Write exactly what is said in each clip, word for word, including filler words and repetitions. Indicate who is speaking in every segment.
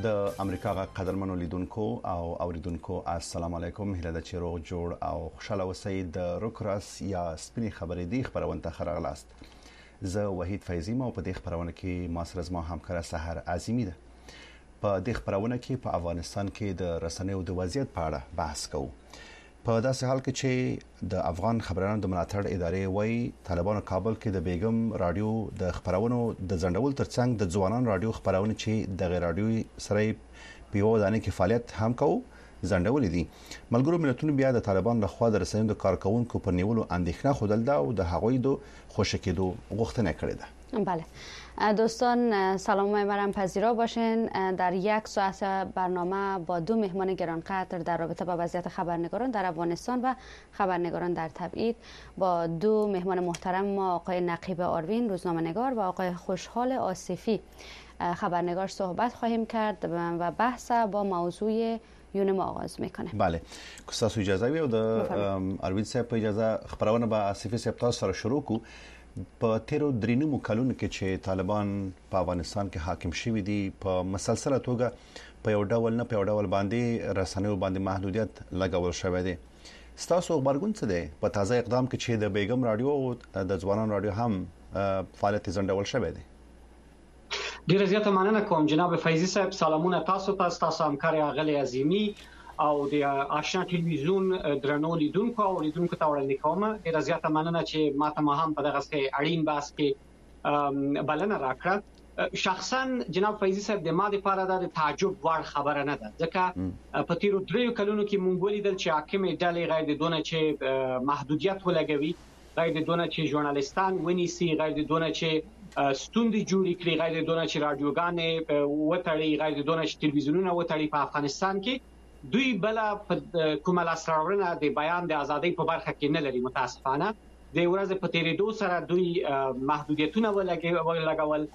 Speaker 1: د امریکا غا قدرمنو لیدونکو او اوریدونکو السلام علیکم، هیله ده چې روغ جوړ او خوشاله اوسئ. د روکراس یا سپینې خبرې دی خبرونه ته خراغلاست. زه وحید فیضی ما په دې خبرونه کې ما سره زما همکار سحر عظیمی ده. په دې خبرونه کې په افغانستان کې د رسنیو د وضعیت په اړه بحث کوو. په داسې حال کې چې د افغان خبرونو د ملاتړ ادارې وایي طالبانو کابل کې د بیګم رادیو د خبرونو د ځنډول ترڅنګ د ځوانان رادیو خبرونه چې د غیر رادیو سره په یو ځانګړي کې فعالیت هم کوي ځنډول دي. ملګرو ملتونو بیا د طالبان له خوا د رسنیو د کارکونکو پر نیولو اندېښنه خوده ده او د هغوی د خوشکېدو غوښتنه کړې ده.
Speaker 2: بله دوستان، سلام میبرم پذیرا باشین. در یک ساعت برنامه با دو مهمان گرانقدر در رابطه با وضعیت خبرنگاران در افغانستان و خبرنگاران در تبعید با دو مهمان محترم ما، آقای نقیب آروین روزنامه‌نگار و آقای خوشحال آصفی خبرنگار صحبت خواهیم کرد و بحث با موضوع یون ما آغاز میکنه.
Speaker 1: بله، کساسو اجازه وی او د آروین صاحب په اجازه خبرونه با آصفی صاحب تاسو سره شروع کو. په تیرو درینمو کلونو کې چې طالبان په افغانستان کې حاکم شوي دي، په مسلسله توګه په یو ډول نه په یو ډول باندې رسنیو باندې محدودیت لګول شوی دی. ستاسو خبرګون څه دی په تازه اقدام کې چې د بیګم رادیو او د ځوانان رادیو هم فعالیت ځنډول شوی دی؟
Speaker 3: ډیره زیاته مننه کوم جناب فیضی صاحب. سلامونه تاسو ته، تاسو همکار اغلی عظیمی او د آشنا ټلویزیون درنو لیدونکو او لیدونکو ته وړاندې کوم. ډیره زیاته مننه چې ماته ما هم په دغه څه اړین باس کې بلنه راکړه. شخصا جناب فیضی صاحب د ما لپاره د تعجب وړ خبره نه ده، ځکه په تیرو دریو کلونو کې مونږ ولیدل چې حاکمې ډلې غیر دونه چې محدودیت ولګوي، غیر دونه چې ژورنالیستان ونیسي، غیر دونه چې ستوندې جوړې کړي، غیر دونه چې رادیوګانې وتړي، غیر دونه چې تلویزیونونه وتړي. په افغانستان کې دوی بل په کومه لاسراوړنه د بیان د ازادۍ په برخه کې نه لري. متاسفانه د ورځې په تیریدو سره دوی محدودیتونه ولګول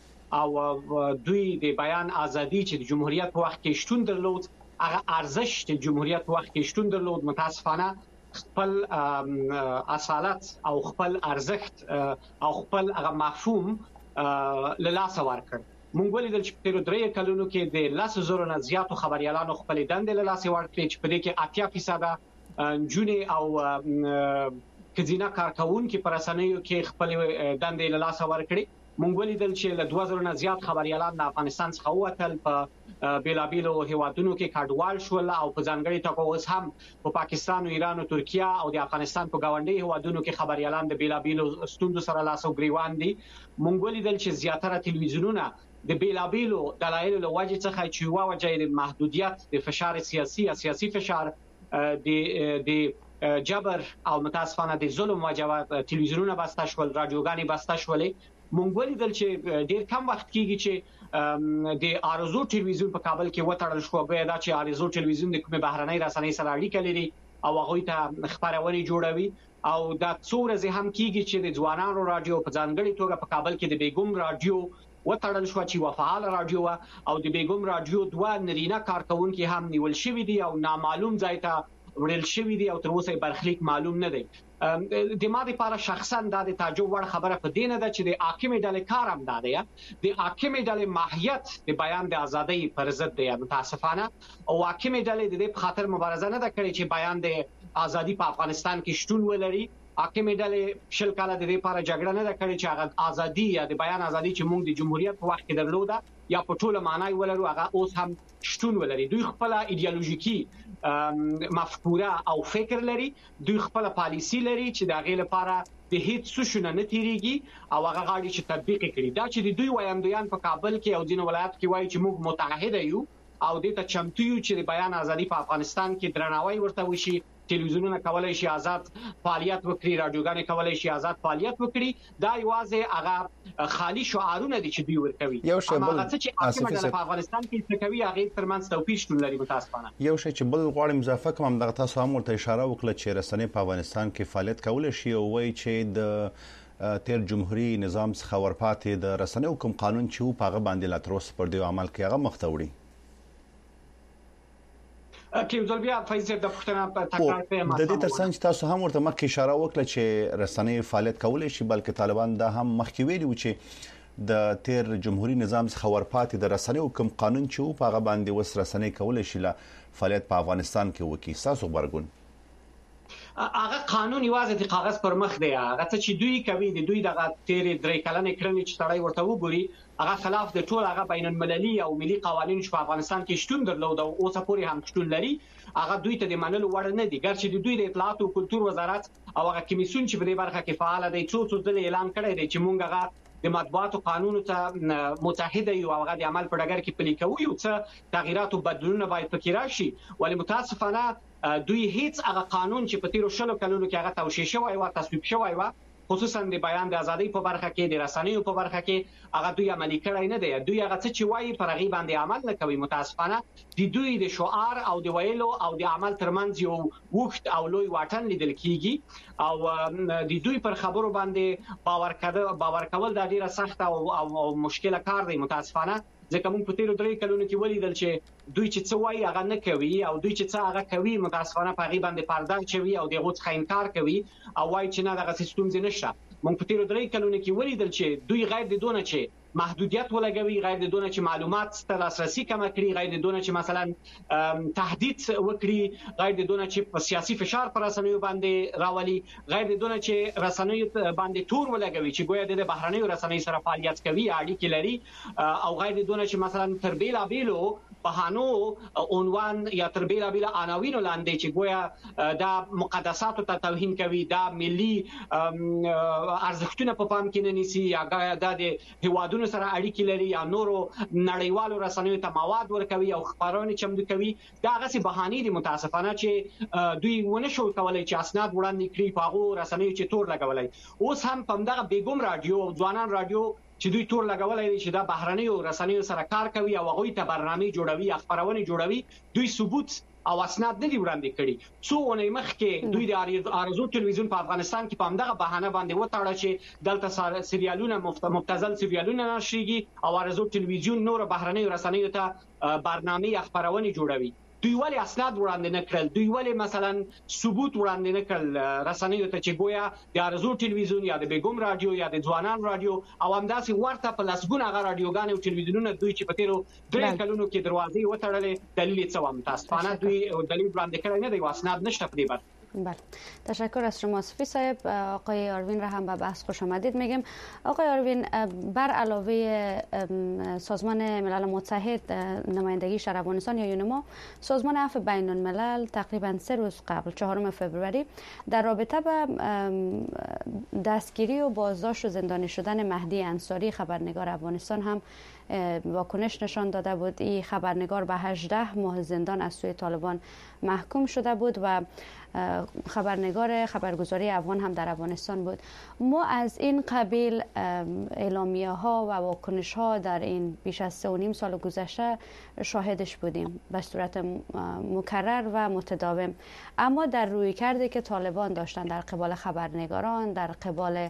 Speaker 3: او دوی د بیان ازادي چې د جمهوریت په وخت کې شتون درلود، هغه ارزش چې جمهوریت په وخت کې شتون درلود، متاسفانه خپل اصالت او خپل ارزښت او خپل هغه مفهوم له لاسه ورکړ. مونږ ولیدل چې په تیرو کلونو کې د لاسو زرو نه زیاتو خبريالانو خپل دندې له لاسه ورکړي، چې په دې کې اتیا فیصد جونې او کزینا کارکونکو پر اسانیو کې خپل دندې له لاسه ورکړي. مونږ ولیدل چې له دوه زره نه زیات خبريالان د افغانستان څخه ووتل، په بیلابیلو هیوادونو کې کډوال شول او په ځانګړي توګه اوس هم په پاکستان او ایران او ترکیه او د افغانستان په گاونډي هیوادونو کې خبريالان د بیلابیلو ستوندو سره لاس او ګریوان دي. مونږ ولیدل چې زیاتره تلویزیونونه د بیلابیلو دلایلو له وجې څخه چې یو وجه د محدودیت، د فشار سیاسي یا سیاسي فشار، د د جبر او متاسفانه د ظلم وجه تلویزیونونه بسته شول، رادیوګانې بسته شولې. مونږ ولیدل چې ډیر کم وخت کېږي چې د آرزو ټلویزیون په کابل کې وټړل شو. بیا دا چې آرزو ټلویزیون د کومه بهرنۍ رسنۍ سره اړیکه لري او هغه ته خبرونه جوړوي، او دا څو ورځې هم کېږي چې د ځوانانو رادیو په ځانګړي توګه په کابل کې د بیګم رادیو وټړل شو چې وفعال رادیو او د بیګم رادیو دوه نرینه کارکونکو هم نیول شوی دي او نامعلوم ځای ته وړل شوی دي او تر اوسه برخلیک معلوم نه دی. د ما لپاره شخصا دا د تعجب وړ خبره په دینه ده چې د حاکمې ډلې کار هم دی، د حاکمې ډلې ماهیت د بیان د ازادۍ پر ضد دی. متاسفانه او حاکمې ډلې د دې په خاطر مبارزه نه ده کړې چې بیان د ازادي په افغانستان کې شتون ولري. حاکمې ډلې شل کاله د دې لپاره جګړه نه ده کړې چې هغه ازادي یا د بیان ازادي چې موږ د جمهوریت په وخت کې درلوده یا په ټوله معنی ولرو هغه اوس هم شتون ولري. دوی خپل ایدئولوژیکي مفکوره او فکر لري، دوی خپل پالیسی لري چې د هغې لپاره د هیڅ څه شونه نه تیریږي او هغه غواړي چې تطبیق کړي. دا چې د دوی وایندویان په کابل کې او ځینو ولایتو کې وایي چې موږ متحد یو او د ته چمتو یو چې د بیان ازادي په افغانستان کې درناوی ورته وشي، تلویزیونونه کولای شي آزاد فعالیت وکړي، رادیوګانې کولای شي آزاد فعالیت وکړي. دا یوازې هغه خالی شعارونه دي چې دوی ورکوي.
Speaker 1: یو شی بل
Speaker 3: چې په افغانستان کې څه کوي هغه ترمنځ توپیر شتون لري. متاسفانه
Speaker 1: یو شی چې بل غواړم اضافه کوم دغه تاسو هم ورته اشاره وکړه چې رسنۍ په افغانستان کې فعالیت کولای شي او وایي چې د تیر جمهوریت نظام څخه ورپاتې د رسنیو کوم قانون چې په هغه باندې لا تر اوسه پر دې عمل کوي هغه مخ ته وړي.
Speaker 3: کې ځل بیا فیض د پښتنه په تکرار په
Speaker 1: د دې ترڅنګ تاسو هم ورته مخکې اشاره وکړه چې رسنۍ فعالیت کولای شي، بلکې طالبان دا هم مخکې ویلي و چې د تیر جمهوریت نظام څخه ورپاتې د رسنیو کوم قانون چې په هغه باندې وس رسنۍ کولای شي له فعالیت په افغانستان کې وکړي تاسو خبرګون
Speaker 3: هغه قانون یوازې د کاغذ پر مخ دی هغه چې دوی کوي د دوی دغه تیر درې کلنې کړنې چې تړای ورته وګوري هغه خلاف د ټول هغه بین المللي او ملي قوانینو چې په افغانستان کې شتون درلود او اوس پورې هم شتون لري هغه دوی ته د منلو وړ نه دي ګرچې د دوی د اطلاعات او کلتور وزارت او هغه کمیسیون چې په دې برخه کې فعال دی څو څو ځله اعلان کړی دی چې مونږ هغه د مطبوعاتو قانون ته متحده یو هغه د عمل په ډګر کې پلي کوي او څه تغیرات او بدلونونه باید پکې راشي ولی متاسفانه دوی هیڅ هغه قانون چې په تیرو شلو کلونو کې هغه توشیح شوی او تصویب شوی و خصوصا د بیان د ازادۍ په برخه کې د رسنیو په برخه کې هغه دوی عملي کړی نه دی دوی هغه څه چې وایي پر هغه باندې عمل نه کوي متاسفانه د دوی د شعار او د ویلو او د عمل ترمنځ یو وخت او لوی واټن لیدل کیږي او د دوی پر خبرو باندې باور کړه باور کول د ډیره سخت او, او, او مشکله کار دی متاسفانه ځکه موږ په تیرو درې کلونو کې ولیدل چې دوی چې څه وایي هغه نه کوي او دوی چې څه هغه کوي متاسفانه په هغه باندې پرده چوي او دغه څخه انکار کوي او وایي چې نه دغه سیستم زینه نشته موږ په تیرو درې کلونو کې ولیدل چې دوی غیر د دونه چې محدودیت ولګوي غیر د دونه چې معلومات ته لاسرسي کم کړي غیر د دونه چې مثلا تهدید وکړي غیر د دونه چې په سیاسي فشار پر رسنیو باندې راولي غیر د دونه چې رسنیو باندې تور ولګوي چې ګویا د بهرنیو رسنیو سره فعالیت کوي اړیکې لري او غیر د دونه چې مثلا تر بیلا بیلو بهانو عنوان یا تر بیلا بیلا عناوین لاندې چې گویا د مقدساتو ته توهین کوي دا ملي ارزښتونه په پام کې نه نیسي یا د هیوادونو سره اړیکې لري یا نورو نړیوالو رسنیو ته مواد ورکوي او خبرونه چمتو کوي دا غسي بهاني دي متاسفانه چې دوی ونه شو کولای چې اسناد وړاندې کړي په هغه رسنیو چې تور لګولای اوس هم په دغه بیګم رادیو او ځوانان رادیو چې دوی تور لګولای دي چې دا بهرنیو رسنیو سره کار کوي او هغه ته برنامه جوړوي خبرونه جوړوي دوی ثبوت او اسناد نه دی وړاندې کړي څو ونې مخکې دوی د ارزو ټلویزیون په افغانستان کې په همدغه بهانه باندې وټاړه چې دلته سریالونه مبتذل سریالونه نشريږي او ارزو ټلویزیون نور بهرنیو رسنیو ته برنامه خبرونه جوړوي دوی ولی اسناد وړاندې نه کړل دوی ولی مثلا ثبوت وړاندې نه کړل رسنیو ته چې گویا د ارزو ټلویزیون یا د بیګم رادیو یا د ځوانان رادیو او همداسې ورته په لاسګونه هغه رادیوګان او ټلویزیونونه دوی چې په تیرو درې کلونو کې دروازې وتړلې دلیل څه و متاسفانه دوی دلیل وړاندې کړی نه دی اسناد نشته په دې برخه
Speaker 2: بله تشکر از شما صفی صاحب آقای آروین را هم به بحث خوش آمدید میگم آقای آروین بر علاوه سازمان ملل متحد نمایندگی افغانستان یا یونما سازمان عفو بین الملل تقریبا سه روز قبل چهارم فوریه در رابطه با دستگیری و بازداشت و زندانی شدن مهدی انصاری خبرنگار افغانستان هم واکنش نشان داده بود. این خبرنگار به هجده ماه زندان از سوی طالبان محکوم شده بود و خبرنگار خبرگزاری افغان هم در افغانستان بود. ما از این قبیل اعلامیه ها و واکنش ها در این بیش از سه و نیم سال گذشته شاهدش بودیم به صورت مکرر و متداوم، اما در روی کرده که طالبان داشتن در قبال خبرنگاران، در قبال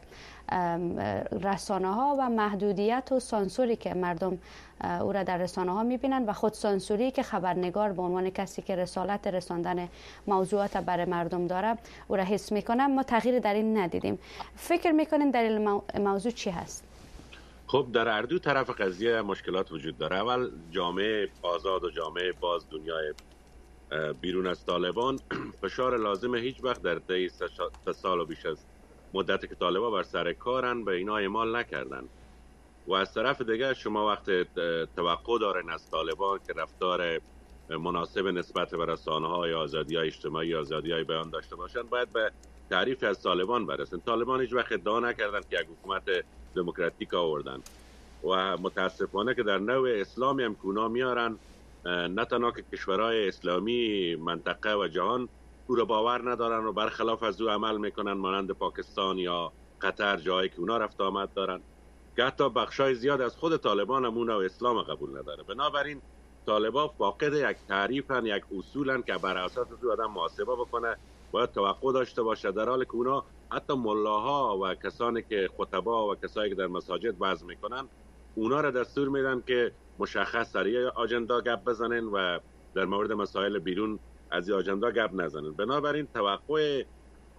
Speaker 2: رسانه ها و محدودیت و سانسوری که مردم او را در رسانه ها میبینن و خود سانسوری که خبرنگار به عنوان کسی که رسالت رساندن موضوعات برای مردم داره او را حس میکنن، ما تغییر در این ندیدیم. فکر میکنین در این موضوع چی هست؟
Speaker 4: خب در هر دو طرف قضیه مشکلات وجود داره. اول جامعه آزاد و جامعه باز دنیای بیرون از طالبان فشار لازم هیچ وقت در طی سه سال و بیش از مدت که طالبان بر سر کارن به اینا اعمال نکردن. و از طرف دیگه شما وقت توقع دارین از طالبان که رفتار مناسب نسبت به رسانه‌های آزادی‌های اجتماعی، آزادی‌های بیان داشته باشن، باید به تعریف از طالبان برسن. طالبان هیچ وقت ادعا نکردن که یک حکومت دموکراتیک آوردن و متاسفانه که در نوع اسلامی هم کونا میارن، نه تنها که کشورهای اسلامی منطقه و جهان او را باور ندارن و برخلاف از او عمل میکنن، مانند پاکستان یا قطر، جایی که اونا رفت آمد دارن، که حتی بخشای زیاد از خود طالبان هم اون اسلام قبول نداره. بنابراین طالبان فاقد یک تعریفن، یک اصولن که بر اساس او آدم محاسبه بکنه، باید توقع داشته باشه، در حالی که اونا حتی ملاها و کسانی که خطبا و کسایی که در مساجد وعظ میکنن اونا را دستور میدن که مشخص سر یه آجندا گپ بزنن و در مورد مسائل بیرون از این آجندا گپ نزنن. بنابراین توقع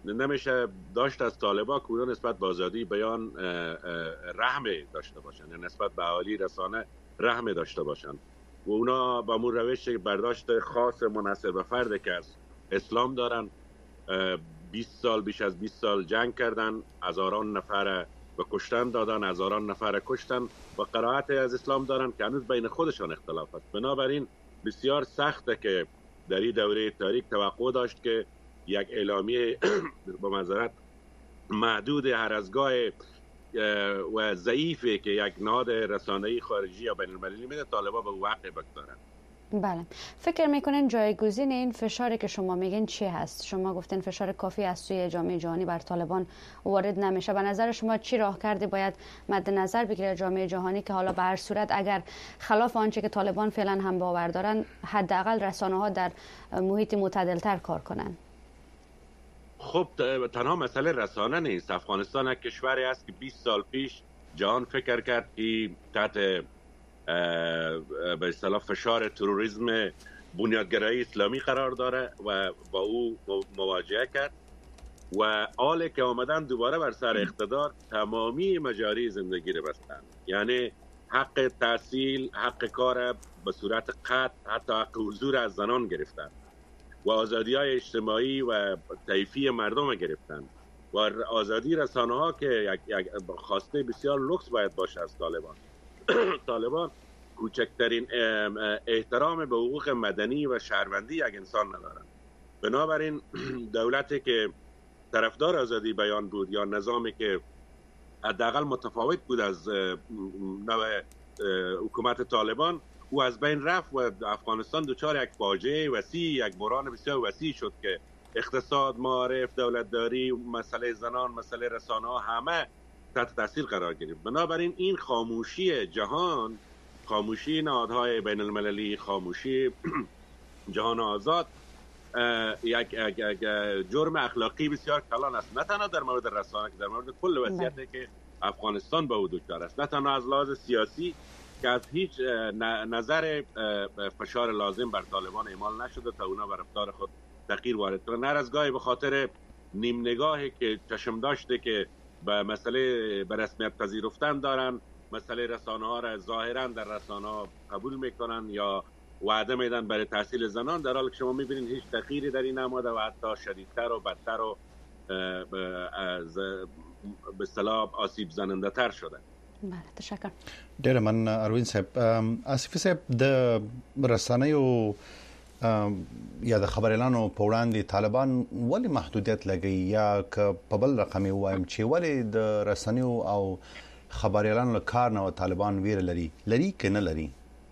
Speaker 4: نمیشه داشت از طالبان که اونا نسبت به آزادی بیان رحم داشته باشن، یعنی نسبت به اهالی رسانه رحم داشته باشن و اونا با مون روش برداشت خاص منحصر به فرد که از اسلام دارن. بیست سال بیش از بیست سال جنگ کردن، هزاران نفر به کشتن دادن، هزاران نفر کشتن و قرائت از اسلام دارن که هنوز بین خودشان اختلاف است. بنابراین بسیار سخته که در این دوره تاریک توقع داشت که یک اعلامیه با معذرت محدود هر از گاه و ضعیفی که یک نهاد رسانه‌ای خارجی یا بین‌المللی میده طالبان به واقع بگذارن.
Speaker 2: بله، فکر میکنین جایگزین این فشاری که شما میگین چی هست؟ شما گفتین فشار کافی از سوی جامعه جهانی بر طالبان وارد نمیشه. به نظر شما چی راه کرده باید مد نظر بگیره جامعه جهانی که حالا به هر صورت اگر خلاف آنچه که طالبان فعلا هم باور دارن حداقل رسانه‌ها در محیط معتدل‌تر کار کنن؟
Speaker 4: خب تنها مسئله رسانه نیست. افغانستان یک کشوری است که بیست سال پیش جهان فکر کرد که تحت به اصطلاح فشار تروریسم بنیادگرایی اسلامی قرار داره و با او مواجهه کرد و حالی که آمدن دوباره بر سر اقتدار تمامی مجاری زندگی رو بستن، یعنی حق تحصیل، حق کار به صورت قطع، حتی حق حضور از زنان گرفتن و آزادی های اجتماعی و طیفی مردم گرفتن و آزادی رسانه ها که یک, یک خواسته بسیار لوکس باید باشه از طالبان. طالبان کوچکترین احترام به حقوق مدنی و شهروندی یک انسان ندارند. بنابراین دولتی که طرفدار آزادی بیان بود یا نظامی که حداقل متفاوت بود از نوع حکومت طالبان، او از بین رفت و افغانستان دچار یک فاجعه وسیع، یک بحران بسیار وسیع شد که اقتصاد، معارف، دولتداری، مسئله زنان، مسئله رسانه ها همه تحت تاثیر قرار گرفت. بنابراین این خاموشی جهان، خاموشی نهادهای بین المللی، خاموشی جهان آزاد یک, یک, یک جرم اخلاقی بسیار کلان است، نه تنها در مورد رسانه که در مورد کل وضعیتی که افغانستان به او دچار است، نه تنها از لحاظ سیاسی که از هیچ نظر فشار لازم بر طالبان اعمال نشده تا اونا بر رفتار خود تغییر وارد کنند، هر از گاهی به خاطر نیم نگاهی که چشم داشته که به مسئله به رسمیت پذیرفتن دارن، مسئله رسانه ها را ظاهرا در رسانه ها قبول میکنن یا وعده میدن برای تحصیل زنان، در حالی که شما میبینید هیچ تغییری در این نماده و حتی شدیدتر و بدتر و از به اصطلاح آسیب زننده تر شده.
Speaker 2: بله، تشکر.
Speaker 1: ډیر من اروین صاحب. آصفي صاحب د رسنیو یا د خبريالانو په وړاندې طالبان ولې محدودیت لګي یا که په بل رقم وایم چې ولې د رسنیو او خبريالانو کار نه طالبان ویر لري لري که نه لري؟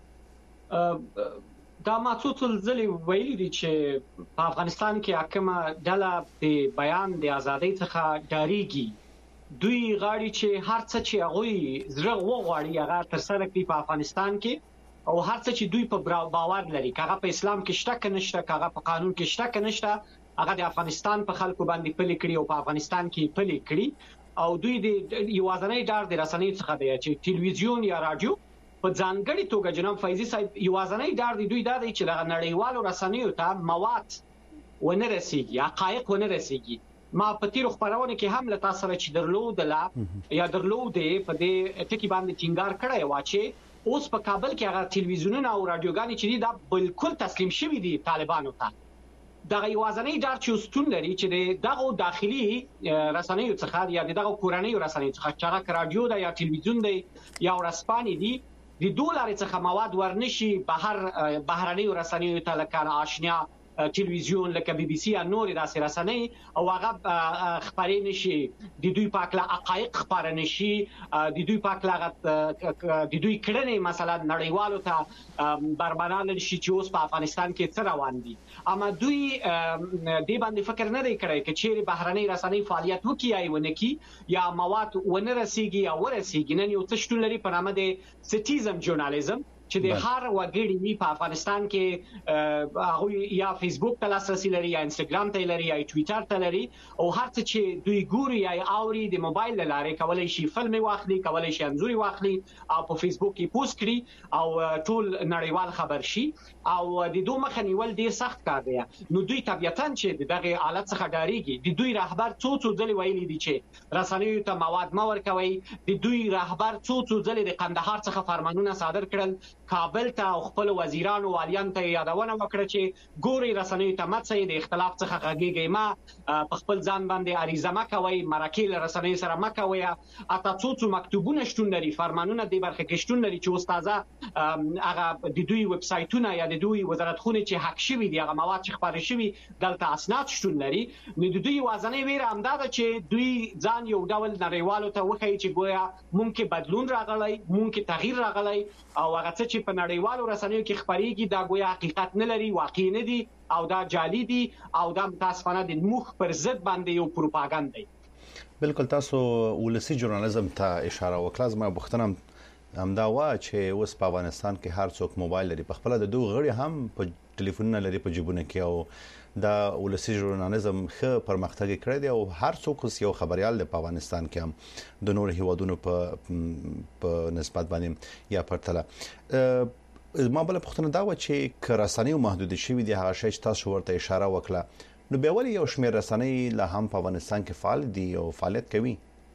Speaker 3: دا ما څو ځلې ویلي دي چې په افغانستان کې حکومت ډله د بیان د ازادۍ څخه ډاریږي. دوی غواړي چې هر څه چې هغه زړه وغواړي هغه تر سره کړي په افغانستان کې، او هر څه چې دوی په باور لري، هغه په اسلام کې شته کنه شته، هغه په قانون کې شته کنه شته، هغه د افغانستان په خلکو باندې پلي کړي او په افغانستان کې پلي کړي. او دوی د یوازنۍ ډار د رسنۍ څخه دی چې ټلویزیون یا رادیو په ځانګړي توګه جناب فیضی صاحب یوازنۍ ډار دی دوی دا دی چې د نړیوالو رسنیو ته مواد ونه رسیږي، حقایق ونه رسیږي. ما په تیر خبرونه کې هم له تاسو سره چې درلود لا یا درلود په دې ټکی باندې ټینګار کړی و چې اوس په کابل کې هغه ټلویزیونونه او رادیوګانې چې دا بالکل تسلیم شوي دي طالبانو ته. دغه یوازنۍ ډار چې ستون لري چې دغه داخلي رسنیو څخه یا دغه کورنۍ رسنیو څخه چې هغه رادیو دا یا ټلویزیون دی یا ورسپانې دي، د دولار څخه مواد ورنشي بهر بهرنیو رسنیو ته لکه آشنا ټلویزیون لکه بي بي سي یا نور داسې رسنۍ او هغه خبرې نشي، د دوی پاکله حقایق خبره نشي، د دوی پاکله د دوی کړنې مثلا نړیوالو ته بربنان نشي چې اوس په افغانستان کې څه روان دي. اما دوی دې باندې فکر نه دی کړی چې چیرې بهرنۍ رسنۍ فعالیت وکړي یا ونه کړي یا مواد ونه رسیږي یا ورسیږي. نن یو څه شتون لري په نامه د سټیزم ژورنالیزم چې د هر وګړي په افغانستان کې هغه یا فیسبوک ته لاسرسي لري یا انستګرام ته لري یا ټوئیټر ته لري او هر څه چې دوی ګوري یا اوري د موبایل لارې کولای شي فلم واخلي، کولای شي انځور واخلي او په فیسبوک کې پوسټ کړي او ټول نړیوال خبر شي او د دوه مخ نیول ډیر سخت کار دی. نو دوی طبيعتاً چې دغه حالت څخه ډاریږي. د دوی رهبر څو څو ځلې ویلي دي چې رسنیو ته مواد ما ورکوي. د دوی رهبر څو څو ځلې د قندهار څخه فرمانونه صادر کړل، کابل ته او خپل وزیرانو والیان ته یادونه وکړه چې ګوري رسنیو ته مڅې د اختلاف څخه غږیږي، ما په خپل ځان باندې اړیزه ما کوي، مرکه رسنیو سره ما کوي. اته څو څو مکتوبونه شتون لري، فرمانونه د برخه کې شتون لري چې استاده هغه د دوی ویب سایټونه یا د دوی وزارتخونه چې حق شوی دی هغه مواد چې خبرې شوی دلته اسناد شتون لري. نو د دوی وازنې ویره هم دا ده چې دوی ځان یو ډول نړیوالو ته وښیي چې ګویا ممکن بدلون راغلی، ممکن تغییر راغلی او هغه څه چې په نړیوالو رسنیو کې خبرېږي دا ګویا حقیقت نه لري، واقع نه دي او دا جعلي دي او دا متاسفانه د موخ پر ضد باندې یو پروپاګاندا دی.
Speaker 1: بالکل تاسو ولسی ژورنالیزم ته اشاره وکړه. زما بوختنم همدا وا چې اوس په افغانستان کې هر څوک موبایل لري، په خپل د دوه غړي هم په ټلیفونونه لري په جیبونه کې او دا ولسی ژورنالیزم ښه پرمختګ کړی دی او هر څوک اوس یو خبريال دی په افغانستان کې هم د نور هیوادونو په په نسبت باندې یا پرتله. ما بل پوښتنه دا و چې کراساني محدود شوی دی، هغه شی تاسو ورته اشاره وکړه. نو بیا ولې یو شمېر رسنۍ لا هم په افغانستان کې فعال دي او فعالیت کوي؟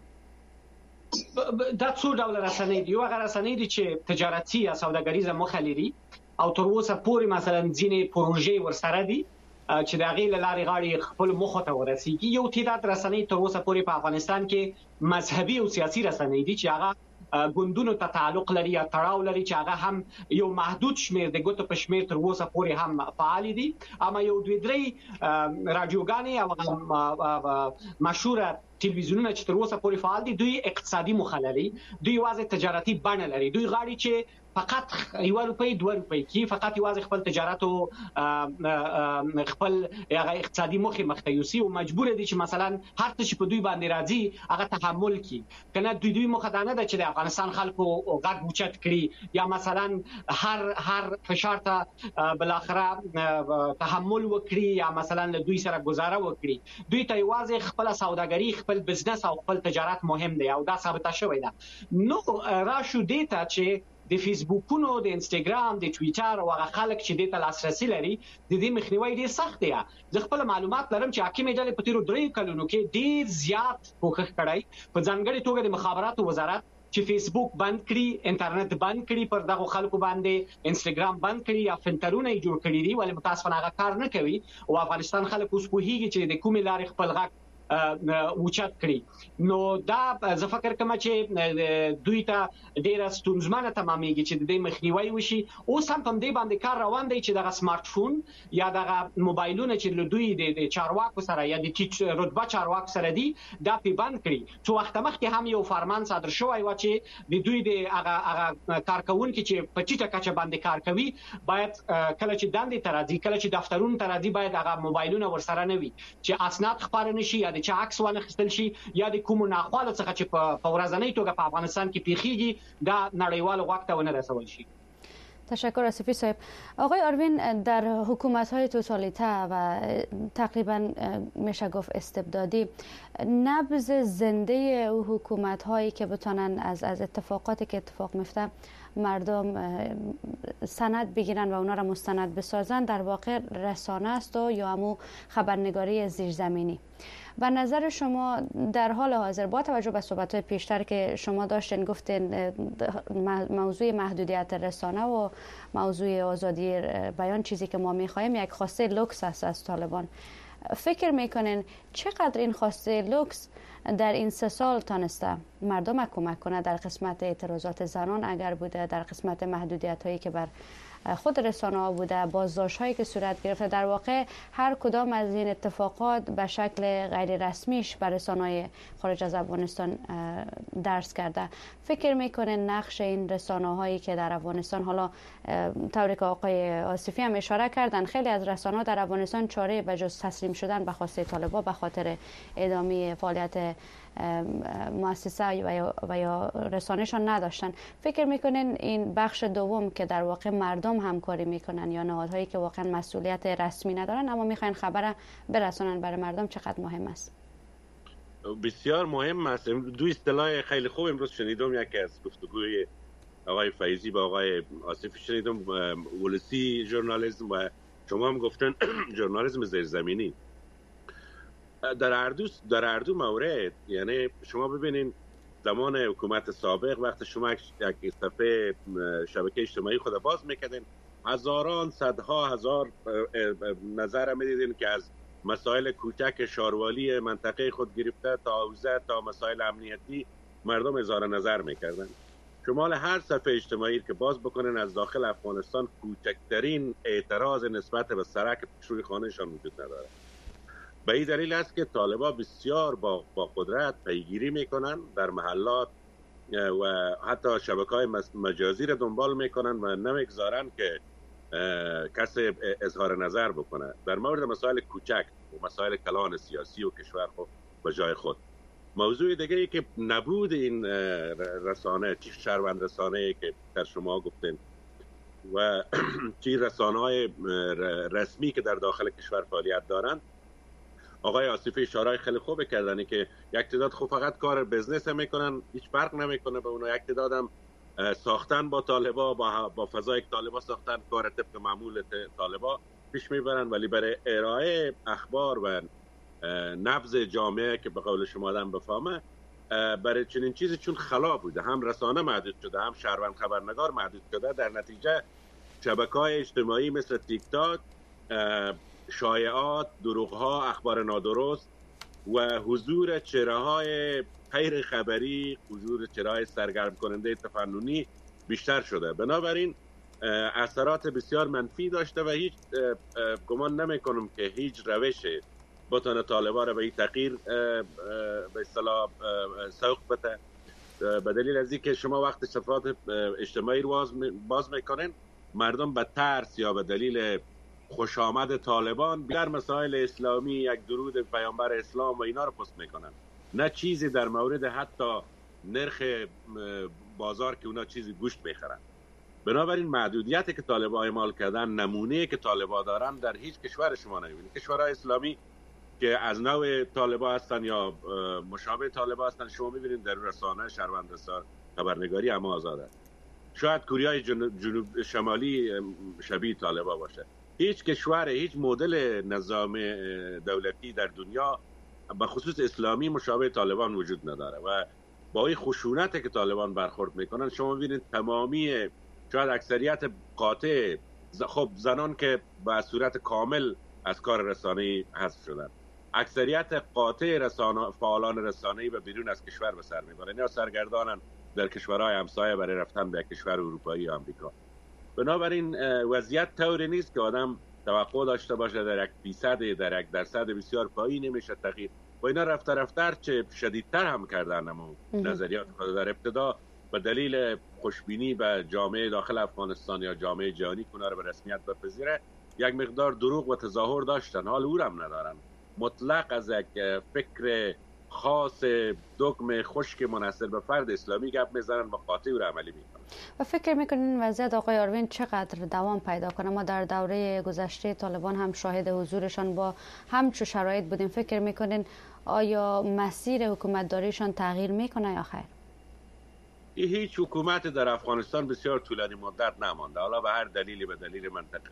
Speaker 3: دا څو ډول رسنۍ دي. یو هغه رسنۍ دي چې تجارتي یا سوداګریزه موخه لري او تر اوسه پورې مثلا ځینې پروژې ورسره دي چې د هغې له لارې غاړې خپل موخو ته ورسیږي. یو تعداد رسنۍ تر اوسه پورې په افغانستان کې مذهبي او سیاسي رسنۍ دي چې هغه ګوندونو ته تعلق لري یا تړاو لري چې هغه هم یو محدود شمیر د ګوتو په شمیر تر اوسه پورې هم فعال دي. اما یو دوی درې رادیوګانې او مشهوره تلویزیونونه چې تر اوسه پورې فعال دي دوی اقتصادي موخه لري، دوی واځي تجارتي بڼه لري، دوی غواړي چې فقط یو روپۍ دوه روپۍ کې فقط یوازې خپل تجارت او خپل هغه اقتصادي موخه مخته یوسي او مجبور دي چې مثلا هر څه چې په دوی باندې راځي هغه تحمل کړي. کنه دوی دوی موخه دا نه ده چې د افغانستان خلکو غږ اوچت کړي یا مثلا هر هر فشار ته بل اخره تحمل وکړي یا مثلا له دوی سره گزاره وکړي. دوی ته یوازې خپل سوداګري، خپل بزنس او خپل تجارت مهم دی او دا ثابت شوی ده. نو راشو دیتا چې د فیسبوکونو، د انستګرام، د ټوئیټر او هغه خلک چې د لاسرسي لري د دې مخنیوي ډیر سخت دی. زه خپل معلومات لرم چې حکیمه ډلې په تیرو درې کلونو کې ډیر زیات کوښښ کړی په ځانګړي توګه د مخابراتو وزارت چې فیسبوک بند کړي، انټرنیټ بند کړي، پر دغه خلکو باندې انستګرام بند کړي یا فلټرونه جوړ کړي دي، ولې متاسفانه هغه کار نه کوي او افغانستان خلک اوس پوهیږي چې د کومې لارې خپل غږ اوچت کړي. نو دا زه فکر کوم چې دوی ته ډیره ستونزمنه تمامېږي چې د دې مخنیوي وشي. اوس هم په دې باندې کار روان دی چې دغه سمارټ فون یا دغه موبایلونه چې له دوی د چارواکو سره یا د ټیټ رتبه چارواکو سره دي دا په بند کړي. څو وخت مخکې هم یو فرمان صادر شوی و چې د دوی د هغه هغه کارکونکو چې په ټیټه کچه باندې کار کوي باید کله چې دندې ته راځي، کله چې دفترونو ته راځي، باید هغه موبایلونه ورسره نه وي چې اسناد خبر نشي یا د چا عکس ونه خستل شي یا د کوم ناخواله څخه چې په ورځنۍ توګه په افغانستان کې پیښیږي دا نړیوال وخت ونه رسول شي.
Speaker 2: تشکر اسفی صاحب. آقای آروین، در حکومت‌های توتالیته و تقریبا میشه گفت استبدادی نبض زنده او حکومت‌هایی که بتونن از از اتفاقاتی که اتفاق میفته مردم سند بگیرن و اونا را مستند بسازن در واقع رسانه است و یا همو خبرنگاری زیرزمینی. به نظر شما در حال حاضر با توجه به صحبت‌های پیشتر که شما داشتین گفتین موضوع محدودیت رسانه و موضوع آزادی بیان چیزی که ما می‌خوایم یک خواسته لوکس است از طالبان، فکر میکنین چقدر این خواسته لوکس در این سه سال تانسته مردم کمک کنه در قسمت اعتراضات زنان اگر بوده، در قسمت محدودیت هایی که بر خود رسانه ها بوده، بازداشت هایی که صورت گرفته، در واقع هر کدام از این اتفاقات به شکل غیر رسمیش بر رسانه های خارج از افغانستان درس کرده. فکر میکنه نقش این رسانه هایی که در افغانستان، حالا طوری که آقای آصفی هم اشاره کردن، خیلی از رسانه ها در افغانستان چاره به جز تسلیم شدن به خواسته طالبان به خاطر ادامه فعالیت مؤسسه و یا, و یا رسانه‌شان نداشتن. فکر میکنین این بخش دوم که در واقع مردم همکاری میکنن یا نهادهایی که واقعا مسئولیت رسمی ندارن اما میخواین خبر برسونن برای مردم چقدر مهم است؟
Speaker 4: بسیار مهم است. دو اصطلاح خیلی خوب امروز شنیدم، یکی از گفتگوی آقای فیضی با آقای آصفی شنیدم، ولسی ژورنالیسم و شما هم گفتن ژورنالیسم زیرزمینی. در هر دو در هر دو مورد، یعنی شما ببینید زمان حکومت سابق وقتی شما یک صفحه شبکه اجتماعی خود باز میکردین، هزاران صدها هزار نظر میدیدین که از مسائل کوچک شاروالی منطقه خود گرفته تا حوزه تا مسائل امنیتی مردم اظهار نظر میکردن. شمال هر صفحه اجتماعی که باز بکنن از داخل افغانستان کوچکترین اعتراض نسبت به سرک روی خانهشان وجود نداره. به این دلیل است که طالبا بسیار با, با قدرت پیگیری میکنن در محلات و حتی شبکه‌های مجازی را دنبال میکنن و نمیگذارن که کسی اظهار نظر بکنه در مورد مسائل کوچک و مسائل کلان سیاسی و کشور خود به جای خود. موضوع دیگه ای که نبود این رسانه، چی شهروند رسانه ای که در شما گفتین و چی رسانه های رسمی که در داخل کشور فعالیت دارند، آقای آصفی اشاره خیلی خوبه کردن که یک تعداد خب فقط کار بزنس هم میکنن، هیچ فرق نمیکنه به اونا. یک تعداد هم ساختن با طالبا، با, با فضای طالبا ساختن، کار طبق معمول طالبا پیش میبرن، ولی برای ارائه اخبار و نبض جامعه که به قول شما آدم بفهمه برای چنین چیزی چون خلا بوده، هم رسانه محدود شده هم شهروند خبرنگار محدود شده، در نتیجه شبکه‌های اجتماعی مثل تیک تاک شایعات، دروغ‌ها، اخبار نادرست و حضور چهره‌های غیر خبری، حضور چهره‌های سرگرم کننده تفننی بیشتر شده. بنابراین اثرات بسیار منفی داشته و هیچ گمان نمی‌کنم که هیچ روش بتونه طالبان را به این تغییر به اصطلاح سوق بده. به دلیل از اینکه شما وقت صفحات اجتماعی رو باز میکنین، مردم به ترس یا به دلیل خوش آمد طالبان در مسائل اسلامی یک درود پیامبر اسلام و اینا رو پست میکنن، نه چیزی در مورد حتی نرخ بازار که اونا چیزی گوشت میخرن. بنابراین محدودیتی که طالبان اعمال کردن، نمونه که طالبان دارن در هیچ کشور شما نمیبینید. کشورهای اسلامی که از نوع طالبان هستن یا مشابه طالبان هستن، شما میبینید در رسانه شهروند رسان خبرنگاری اما آزاده. شاید کوریای جنوب, جنوب شمالی شبیه طالبان باشه. هیچ کشور، هیچ مدل نظام دولتی در دنیا به خصوص اسلامی مشابه طالبان وجود نداره و با این خشونت که طالبان برخورد میکنن شما ببینید تمامی شاید اکثریت قاطع خب زنان که به صورت کامل از کار رسانه‌ای حذف شدن، اکثریت قاطع رسانه فعالان رسانه‌ای به بیرون از کشور به سر میبرن یا سرگردانن در کشورهای همسایه برای رفتن به کشور اروپایی یا آمریکا. بنابراین وضعیت طوری نیست که آدم توقع داشته باشه در یک فیصد در یک درصد بسیار پایین نمیشه تغییر. و اینا رفته رفته چه شدیدتر هم کردن. اما نظریات خود در ابتدا به دلیل خوشبینی به جامعه داخل افغانستان یا جامعه جهانی کنار به رسمیت بپذیره، یک مقدار دروغ و تظاهر داشتن، حال او هم ندارن. مطلق از یک فکر خاص دگم خشک منحصر به فرد اسلامی گپ میزنن و قاطع او را عملی میکنن.
Speaker 2: و فکر میکنین وضعیت آقای آروین چقدر دوام پیدا کنه؟ ما در دوره گذشته طالبان هم شاهد حضورشان با همچو شرایط بودیم. فکر میکنین آیا مسیر حکومتداریشان تغییر میکنه یا خیر؟
Speaker 4: هیچ حکومت در افغانستان بسیار طولانی مدت نمانده. حالا به هر دلیلی، به دلیل منطقه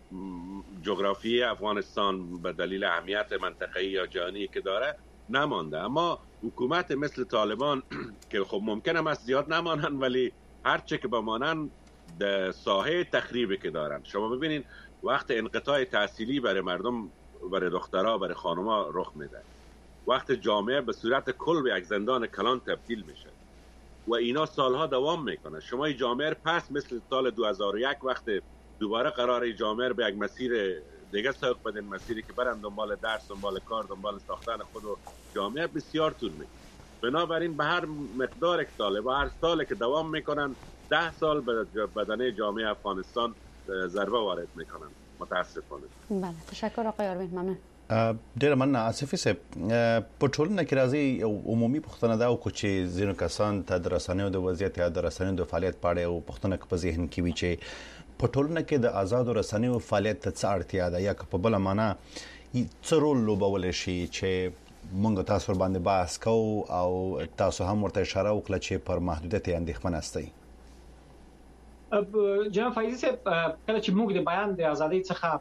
Speaker 4: جغرافی افغانستان، به دلیل اهمیت منطقه‌ای یا جهانی که داره نمانده. اما حکومت مثل طالبان که خب ممکنه است زیاد نمانن، ولی هرچه که بمانن در ساحه تخریبی که دارن. شما ببینین وقت انقطاع تحصیلی برای مردم، برای دخترها، برای خانم‌ها رخ میده، وقت جامعه به صورت کل به یک زندان کلان تبدیل میشه و اینا سالها دوام میکنه. شما این جامعه پس مثل سال دو هزار و یک وقت دوباره قرار جامعه به یک مسیر دیگه سوق بدن، مسیری که برن دنبال درس، دنبال کار، دنبال ساختن خود و جامعه، بسیار طول میکشه. بنابراین به هر مقدار که طالبان هر سال که دوام میکنن ده سال به بدنه جامعه افغانستان ضربه وارد میکنن متاسفانه.
Speaker 2: بله، تشکر آقای آروین، ممنون.
Speaker 1: ډېر مننه آصفي صاحب. په ټولنه کې راځي عمومي پوښتنه دا وکړو چې ځینو کسان ته د رسنیو د وضعیت یا د رسنیو د فعالیت په اړه او پوښتنه په ذهن کې وي چې په ټولنه کې د آزاد رسنیو فعالیت ته څه اړتیا ده یا په بل معنا څه رول لوبول شي چې موږ تاسو باندې بحث کوو او تاسو هم ورته اشاره وکړه چې پر محدودیت اندېښمن استئ.
Speaker 3: جناب فایزي صاحب کله چې موږ د بیان د ازادۍ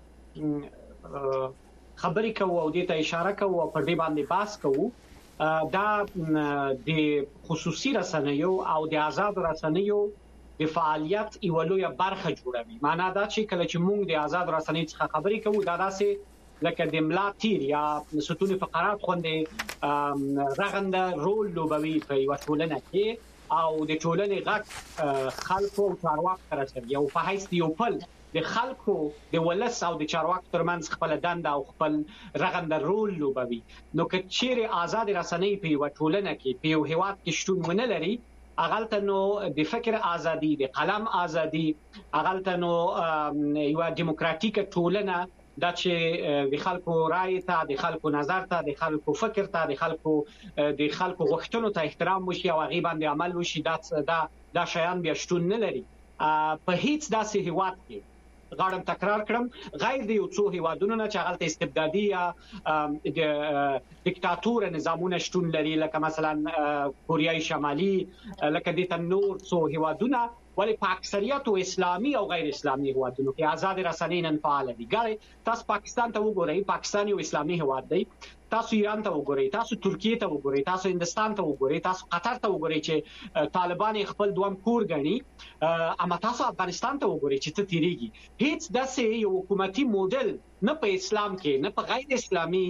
Speaker 3: څخه خبرې کوو او د ته اشاره کوو او پر دې باندې بحث کوو، دا د خصوصي رسنیو او د آزاد رسنیو د فعالیت یو لوی برخه جوړوي. معنا دا چې کله چې موږ د آزاد رسنیو څخه خبرې کوو دا داسې لکه د ملا تیر یا ستون فقرات خوندې رغنده رول لوبوي په یو ټولنه کې او د ټولنې غږ خلکو او چارواکو رسوي او په حیث یو پل د خلکو د ولس او د چارواکو ترمنځ خپل دنده او خپل رغنده رول لوبوي. نو که چیرې آزاد رسنۍ په یو ټولنه کې په یو هیواد کې شتون ونه لري، اغلته نو د فکر ازادي، د قلم ازادي، اغلته نو یو دیموکراتیک ټولنه دا چې د خلکو رائے ته، د خلکو نظر ته، د خلکو فکر ته، د خلکو د خلکو غوښتنو ته احترام وشي او هغه باندې عمل وشي، دا دا دا شیان بیا شتون نه لري. په هیڅ داسې هیواد کې غواړم تکرار کړم غیر د یو څو هیوادونو نه چې هغه استبدادي یا د دیکتاتور نظامونه شتون لري، لکه مثلا کوریای شمالي، لکه د تنور څو هیوادونه، ولی په اکثریت او اسلامي او غیر اسلامي هیوادونو کې آزاد رسنۍ نن فعال دي. ګره تاسو پاکستان ته وګورئ، پاکستان یو اسلامي هیواد دی، تاسو ایران ته وګورئ، تاسو ترکیه ته وګورئ، تاسو هندستان ته وګورئ، تاسو قطر ته وګورئ چې طالبان خپل دوام کور غني، اما تاسو افغانستان ته وګورئ چې څه تیریږي. هیڅ داسې یو حکومتي موډل نه په اسلام کې نه په غیر اسلامي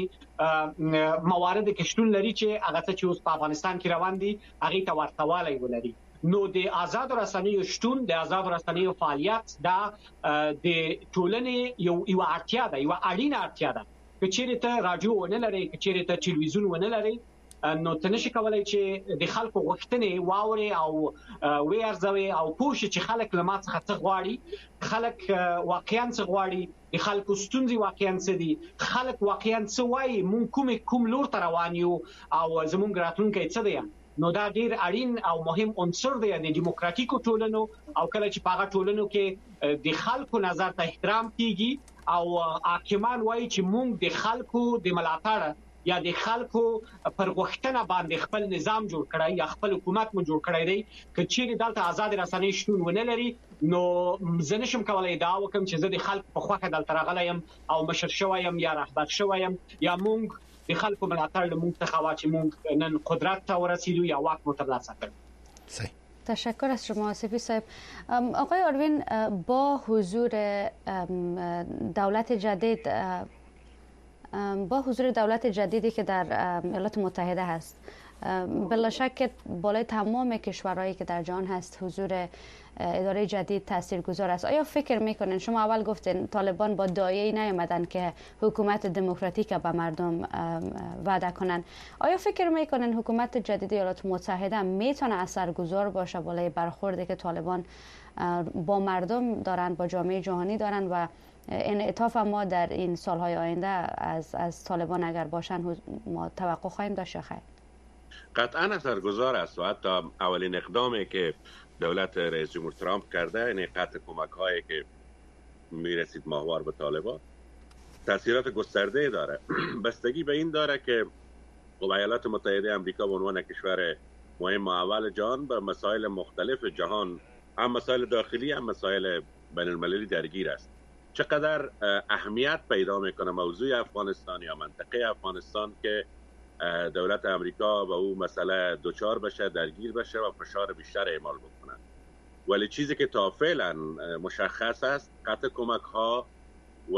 Speaker 3: موارد کې شتون لري چې هغه چې اوس په افغانستان کې روان دي هغه ته ورتوالی ولري. نو د آزاد رسنیو شتون، د آزاد رسنیو فعالیت دا د ټولنې یو یو اړتیا ده، یو اړینه اړتیا ده. که چیرې ته رادیو ونه لري، که چیرې ته ټلویزیون ونه لري، نو ته نشي کولای چې د خلکو غوښتنې واوري او ویرځوي او پوه شي چې خلک له ما څخه څه غواړي، خلک واقعا څه غواړي، د خلکو ستونزې واقعا څه دي، خلک واقعا څه وایي، مونږ کوم کوم لور ته روان یو او زموږ راتلونکی څه دی. نو دا ډیر اړین او مهم عنصر دی د دیموکراتیکو ټولنو، او کله چې په هغه ټولنو کې د خلکو نظر ته احترام کیږي او حاکمان وایي چې مونږ د خلکو د ملاتړ یا د خلکو پر غوښتنه باندې خپل نظام جوړ کړی یا خپل حکومت مو جوړ کړی دی، که چیرې دلته آزاد رسنۍ شتون ونه لري، نو زه نشم کولای دا وکم چې زه د خلکو په خوښه دلته راغلی یم او مشر شوی یم یا رهبر شوی یم یا مونږ د خلکو ملاتړ له مونږ څخه واچې مونږ نن قدرت ته ورسیدو یا واک مو ترلاسه کړ.
Speaker 1: صحیح.
Speaker 2: تشکر از شما آصفی صاحب. آقای آروین، با حضور دولت جدید با حضور دولت جدیدی که در ایالات متحده هست، بلا شک بالای تمام کشورهایی که در جهان هست حضور اداره جدید تاثیرگذار است. آیا فکر میکنین، شما اول گفتین طالبان با دایه‌ای نیامدن که حکومت دموکراتیک به مردم وعده کنن، آیا فکر میکنین حکومت جدید ایالات متحده میتونه اثرگذار باشه بالای برخوردی که طالبان با مردم دارن، با جامعه جهانی دارن و انعطاف ما در این سالهای آینده از از طالبان اگر باشن ما توقع خواهیم داشت یا خیر؟
Speaker 4: قطعا اثرگذار است و حتی اولین اقدامی که دولت رئیس جمهور ترامپ کرده، این قطع کمک هایی که میرسید ماهوار به طالبان تاثیرات گسترده داره. بستگی به این داره که ایالات متحده آمریکا به عنوان کشور مهم اول جهان به مسائل مختلف جهان، هم مسائل داخلی هم مسائل بین المللی درگیر است. چقدر اهمیت پیدا میکنه موضوع افغانستان یا منطقه افغانستان که دولت امریکا به او مسئله دوچار بشه، درگیر بشه و فشار بیشتر اعمال بکنه. ولی چیزی که تا فعلا مشخص است قطع کمک ها و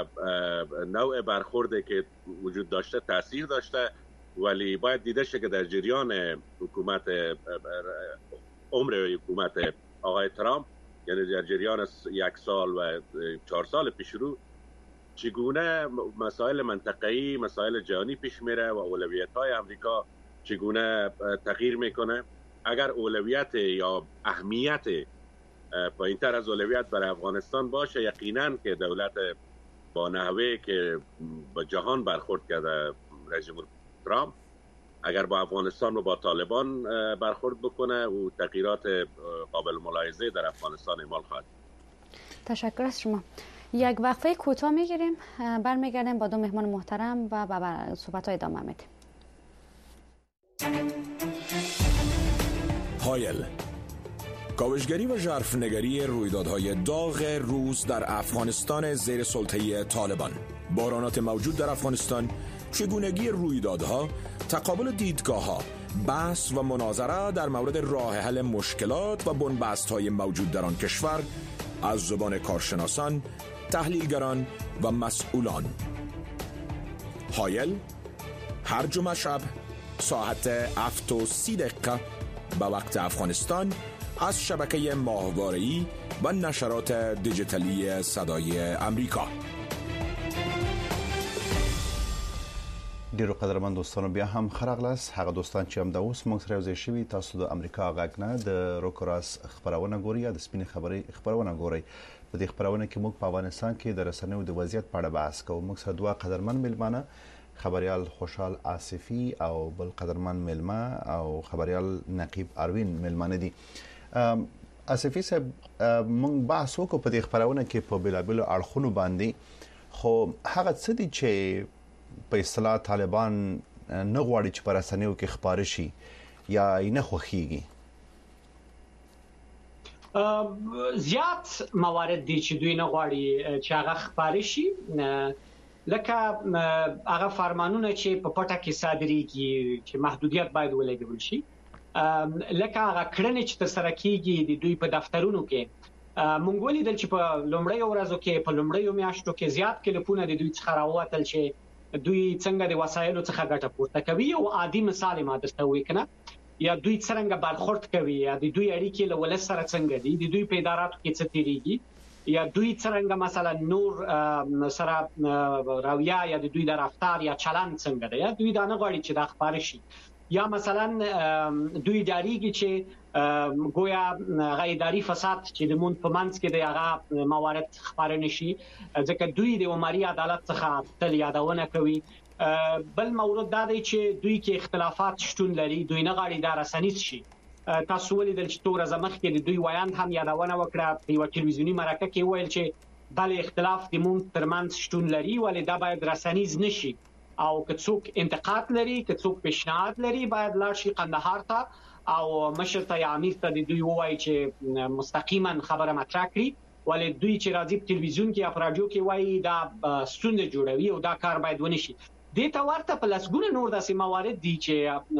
Speaker 4: نوع برخوردی که وجود داشته تاثیر داشته، ولی باید دیده شه که در جریان حکومت عمر حکومت آقای ترامپ، یعنی در جریان یک سال و چهار سال پیش رو، چگونه مسائل منطقه‌ای، مسائل جهانی پیش میره و اولویت‌های امریکا چگونه تغییر میکنه. اگر اولویت یا اهمیت پایین‌تر از اولویت برای افغانستان باشه، یقینا که دولت با نحوه که با جهان برخورد کرده رئیس جمهور ترامپ اگر با افغانستان و با طالبان برخورد بکنه و تغییرات قابل ملاحظه در افغانستان اعمال خواهد.
Speaker 2: تشکر از شما. یک وقفه کوتاه میگیریم، برمیگردیم با دو مهمان محترم و با صحبت های ادامه میدیم.
Speaker 5: هایل، کاوشگری و ژرفنگری رویدادهای داغ روز در افغانستان زیر سلطه طالبان، بحرانات موجود در افغانستان، چگونگی رویدادها، تقابل دیدگاه‌ها، بحث و مناظره در مورد راه حل مشکلات و بنبست‌های موجود در آن کشور از زبان کارشناسان، تحلیلگران و مسئولان. هایل، هر جمعه شب ساعت هفت و سی دقیقه به وقت افغانستان از شبکه ماهواره‌ای و نشرات دیجیتالی صدای امریکا.
Speaker 1: ډیرو قدرمن دوستانو بیا هم خراغلاس هغه دوستان چې هم د اوس موږ سره یو شوي تاسو د امریکا غږ نه د روکراس خبرونه ګوري یا د سپینې خبري خبرونه ګوري. په دې خبرونه کې موږ په افغانستان کې د رسنیو د وضعیت په اړه بحث کوو. موږ سره دوه قدرمن ملمانه، خبريال خوشحال آصفي او بل قدرمن ملما او خبريال نقیب اروین ملمانه دي. آصفي صاحب موږ بحث وکړو په دې خبرونه کې په بلابل اړخونو باندې، خو هغه څه دي چې په اصطلاح طالبان نه غواړي چې پر رسنیو کې خبرې شي یا نه خوخيږي؟
Speaker 3: زیات موارد دي چې دوی نه غواړي چې هغه خبرې شي، لکه هغه فرمانونه چې په پټه کې صادرېږي چې محدودیت باید ولګول شي، لکه هغه کړنې چې تر سره کیږي د دوی په دفترونو کې. مونږ ولیدل چې په لومړۍ ورځو کې په لومړیو میاشتو کې زیات کلیپونه د دوی څخه راووتل چې دوی څنګه د وسایلو څخه ګټه پورته کوي. او عادي مثال ما درته وکړم، یا دوی څنګه برخورد کوي، یا د دوی اړیکې له ولس سره څنګه دي، د دوی په اداراتو کې څه تیریږي، یا دوی څنګه مثلا نور سره رویه یا د دوی د رفتار یا چلند څنګه دی، یا دوی دا نه غواړي چې دا خبرې شي، یا مثلا دوی داریږي چې گویا غیداری فساد چې د مون په منځ کې د هغه موارد خبرې نشي، ځکه دوی د عمري عدالت څخه تل یادونه کوي. بل مورد دا دی چې دوی کې اختلافات شتون لري، دوی نه غواړي دا رسنیز شي. تاسو ولیدل چې تور زمخ کې د دوی ویاند هم یادونه وکړه په یو ټلویزیونی مرکه کې ویل چې بل اختلاف د مون ترمنځ شتون لري ولې دا باید رسنیز نشي، او که څوک انتقاد لري، که څوک پیشنهاد لري، باید لاړ شي قندهار ته او مشر ته یا امیر ته د دوی وایي چې مستقیما خبره مطرح کړي، ولې دوی چې راځي په ټلویزیون کې یا په رادیو کې وایي دا ستونزه جوړوي او دا کار باید ونشي. د تا ورته په لسګونه نور داسې موارد دي چې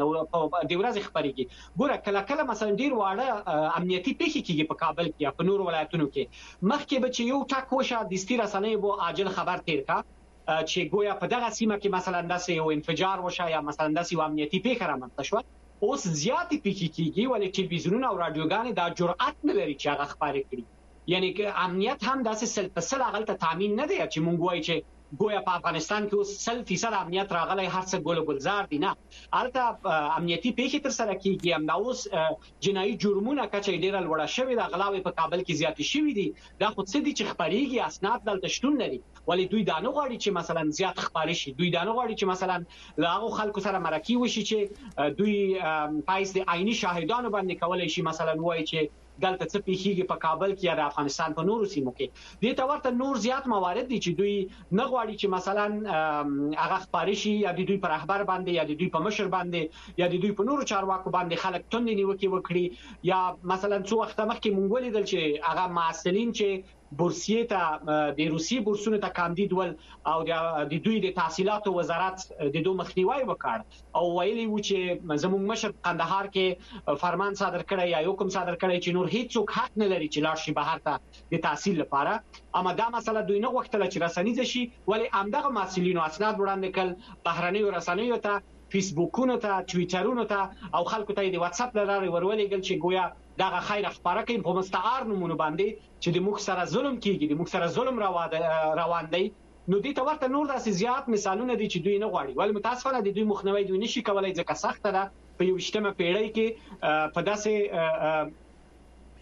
Speaker 3: د ورځې خبرېږي. ګوره کله کله مثلا ډیر واړه امنیتي پیښې کیږي په کابل کې یا په نور ولایتونو کې، مخکې به چې یو ټاک وشه د ستیر رسنۍ بو عاجل خبر تیر کا چې گویا په دغه سیمه کې مثلا داسې یو انفجار وشه یا مثلا داسې یو امنیتي پیښه رامنځته شوه. اوس زیاتې پیښې کیږي ولې ټلویزیونونه او رادیوګانې دا جرأت نه لري چې هغه خبرې کړي. یعنی که امنیت هم داسې سل په سل هغه ته تامین نه دی چې مونږ وایو چې گویا په افغانستان کې اوس سل فیصد امنیت راغلی، هر څه ګل ګلزار دي. نه، البته امنیتي پیښې تر سره کیږي، هم اوس جنایي جرمونه کچې ډیره لوړه شوې ده، غلاوې په کابل کې زیاتې شوې دي. دا خو څه دي چې خبرېږي، اسناد دلته شتون لري، ولی دوی دا نه غواړي چې مثلا زیات خبرې شي. دوی دا نه غواړي چې مثلا له هغه خلکو سره مرکه وشي چې دوی پایس د عیني شاهدانو باندې کولای شي مثلا وایي چې دلته څه پیښیږي په کابل کې یا د افغانستان په نورو سیمو کې. دې ته ورته نور زیات موارد دي چې دوی نه غواړي چې مثلا هغه خبرې شي یا د دوی پر رهبر باندې یا د دوی په مشر باندې یا د دوی په نورو چارواکو باندې خلک توند نیوکې وکړي، یا مثلا څو وخت مخکې مونږ ولیدل چې هغه معسلین چې بورسیه ته د روسي بورسونو ته کاندید ول او د دوی د تحصیلاتو وزارت د دوه مخنیوي وکړ او ویلي و چې زموږ مشر قندهار کې فرمان صادر کړی یا حکم صادر کړی چې نور هیڅ څوک حق نه لري چې لاړ شي بهر ته د تحصیل لپاره. اما دا مسله دوی نه غوښتل چې رسنیز شي، ولی همدغه مسؤلینو اسناد وړاندې کړل بهرنیو رسنیو ته، فیسبوکونو ته، ټویټرونو ته او خلکو ته د واتس اپ لارې ورولېږل چې گویا دغه خیر خبره کوي په مستعار نمونه باندې چې د موږ سره ظلم کیږي، د موږ سره ظلم روان دی. نو دې ته ورته نور داسې زیات مثالونه دي چې دوی نه غواړي، ولې متاسفانه د دوی مخنیوي دوی نشي کولای ځکه سخت ده په یو شتمه پیړۍ کې په داسې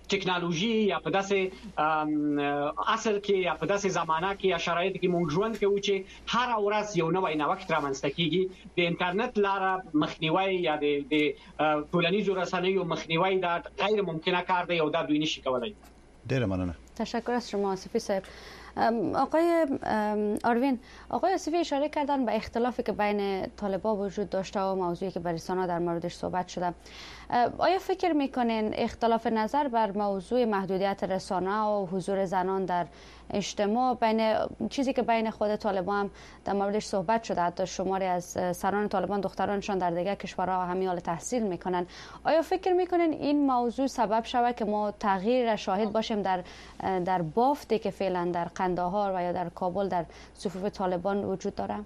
Speaker 3: ټکنالوژي یا په داسې اصل کې یا په داسې زمانہ کې یا شرایط کې موږ ژوند کوو چې هر ورځ یو نوی نوښت رامنځته کیږي. د انټرنیټ لاره مخنیوي یا د ټولنیزو رسنیو مخنیوي دا غیر ممکنه کار دی او دا دوی نشي کولای.
Speaker 1: ډیر مننه.
Speaker 2: تشکر از شما آصفی صاحب. آقای آروین، آقای آصفی اشاره کردن به اختلافی که بین طالبان وجود داشته و موضوعی که بریسانا در موردش صحبت شده. آیا فکر میکنین اختلاف نظر بر موضوع محدودیت رسانه و حضور زنان در اجتماع بین چیزی که بین خود طالبان هم در موردش صحبت شده، حتی شماری از سران طالبان دخترانشان در دیگر کشورها همین حال تحصیل میکنن، آیا فکر میکنین این موضوع سبب شود که ما تغییر را شاهد باشیم در در بافتی که فعلا در قندهار و یا در کابل در صفوف طالبان وجود داره؟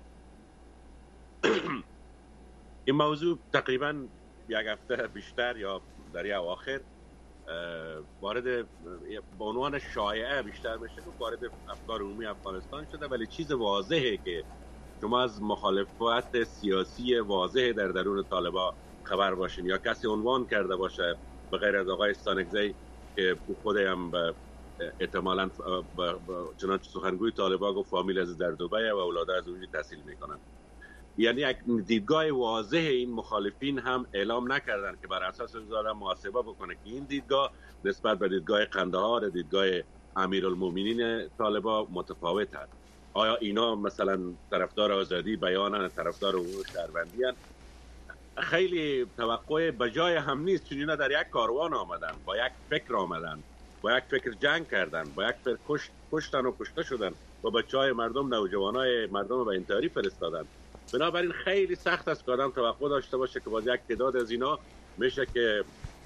Speaker 4: این موضوع تقریبا یک هفته بیشتر یا در یک اواخر وارد به عنوان شایعه بیشتر بشه که وارد افکار عمومی افغانستان شده، ولی چیز واضحه که شما از مخالفت سیاسی واضح در درون طالبان خبر باشین یا کسی عنوان کرده باشه به غیر از آقای استانکزی که خود هم احتمالاً چنانچه سخنگوی طالبان گفت فامیل از در دبی و اولاده از اونجا تحصیل میکنن. یعنی یک دیدگاه واضح این مخالفین هم اعلام نکردن که بر اساس دارن محاسبه بکنه که این دیدگاه نسبت به دیدگاه قندهار، دیدگاه امیرالمومنین طالبان متفاوت است. آیا اینا مثلا طرفدار آزادی بیانن، طرفدار حقوق شهروندی ان؟ خیلی توقع بجای هم نیست، چون اینا در یک کاروان آمدن، با یک فکر آمدن، با یک فکر جنگ کردن، با یک فکر کشت، کشتن و کشته شدن و بچهای مردم، نوجوانای مردم به انتحاری فرستادن. بنابراین خیلی سخت است که آدم توقع داشته باشه که باز یک تعداد از اینا میشه که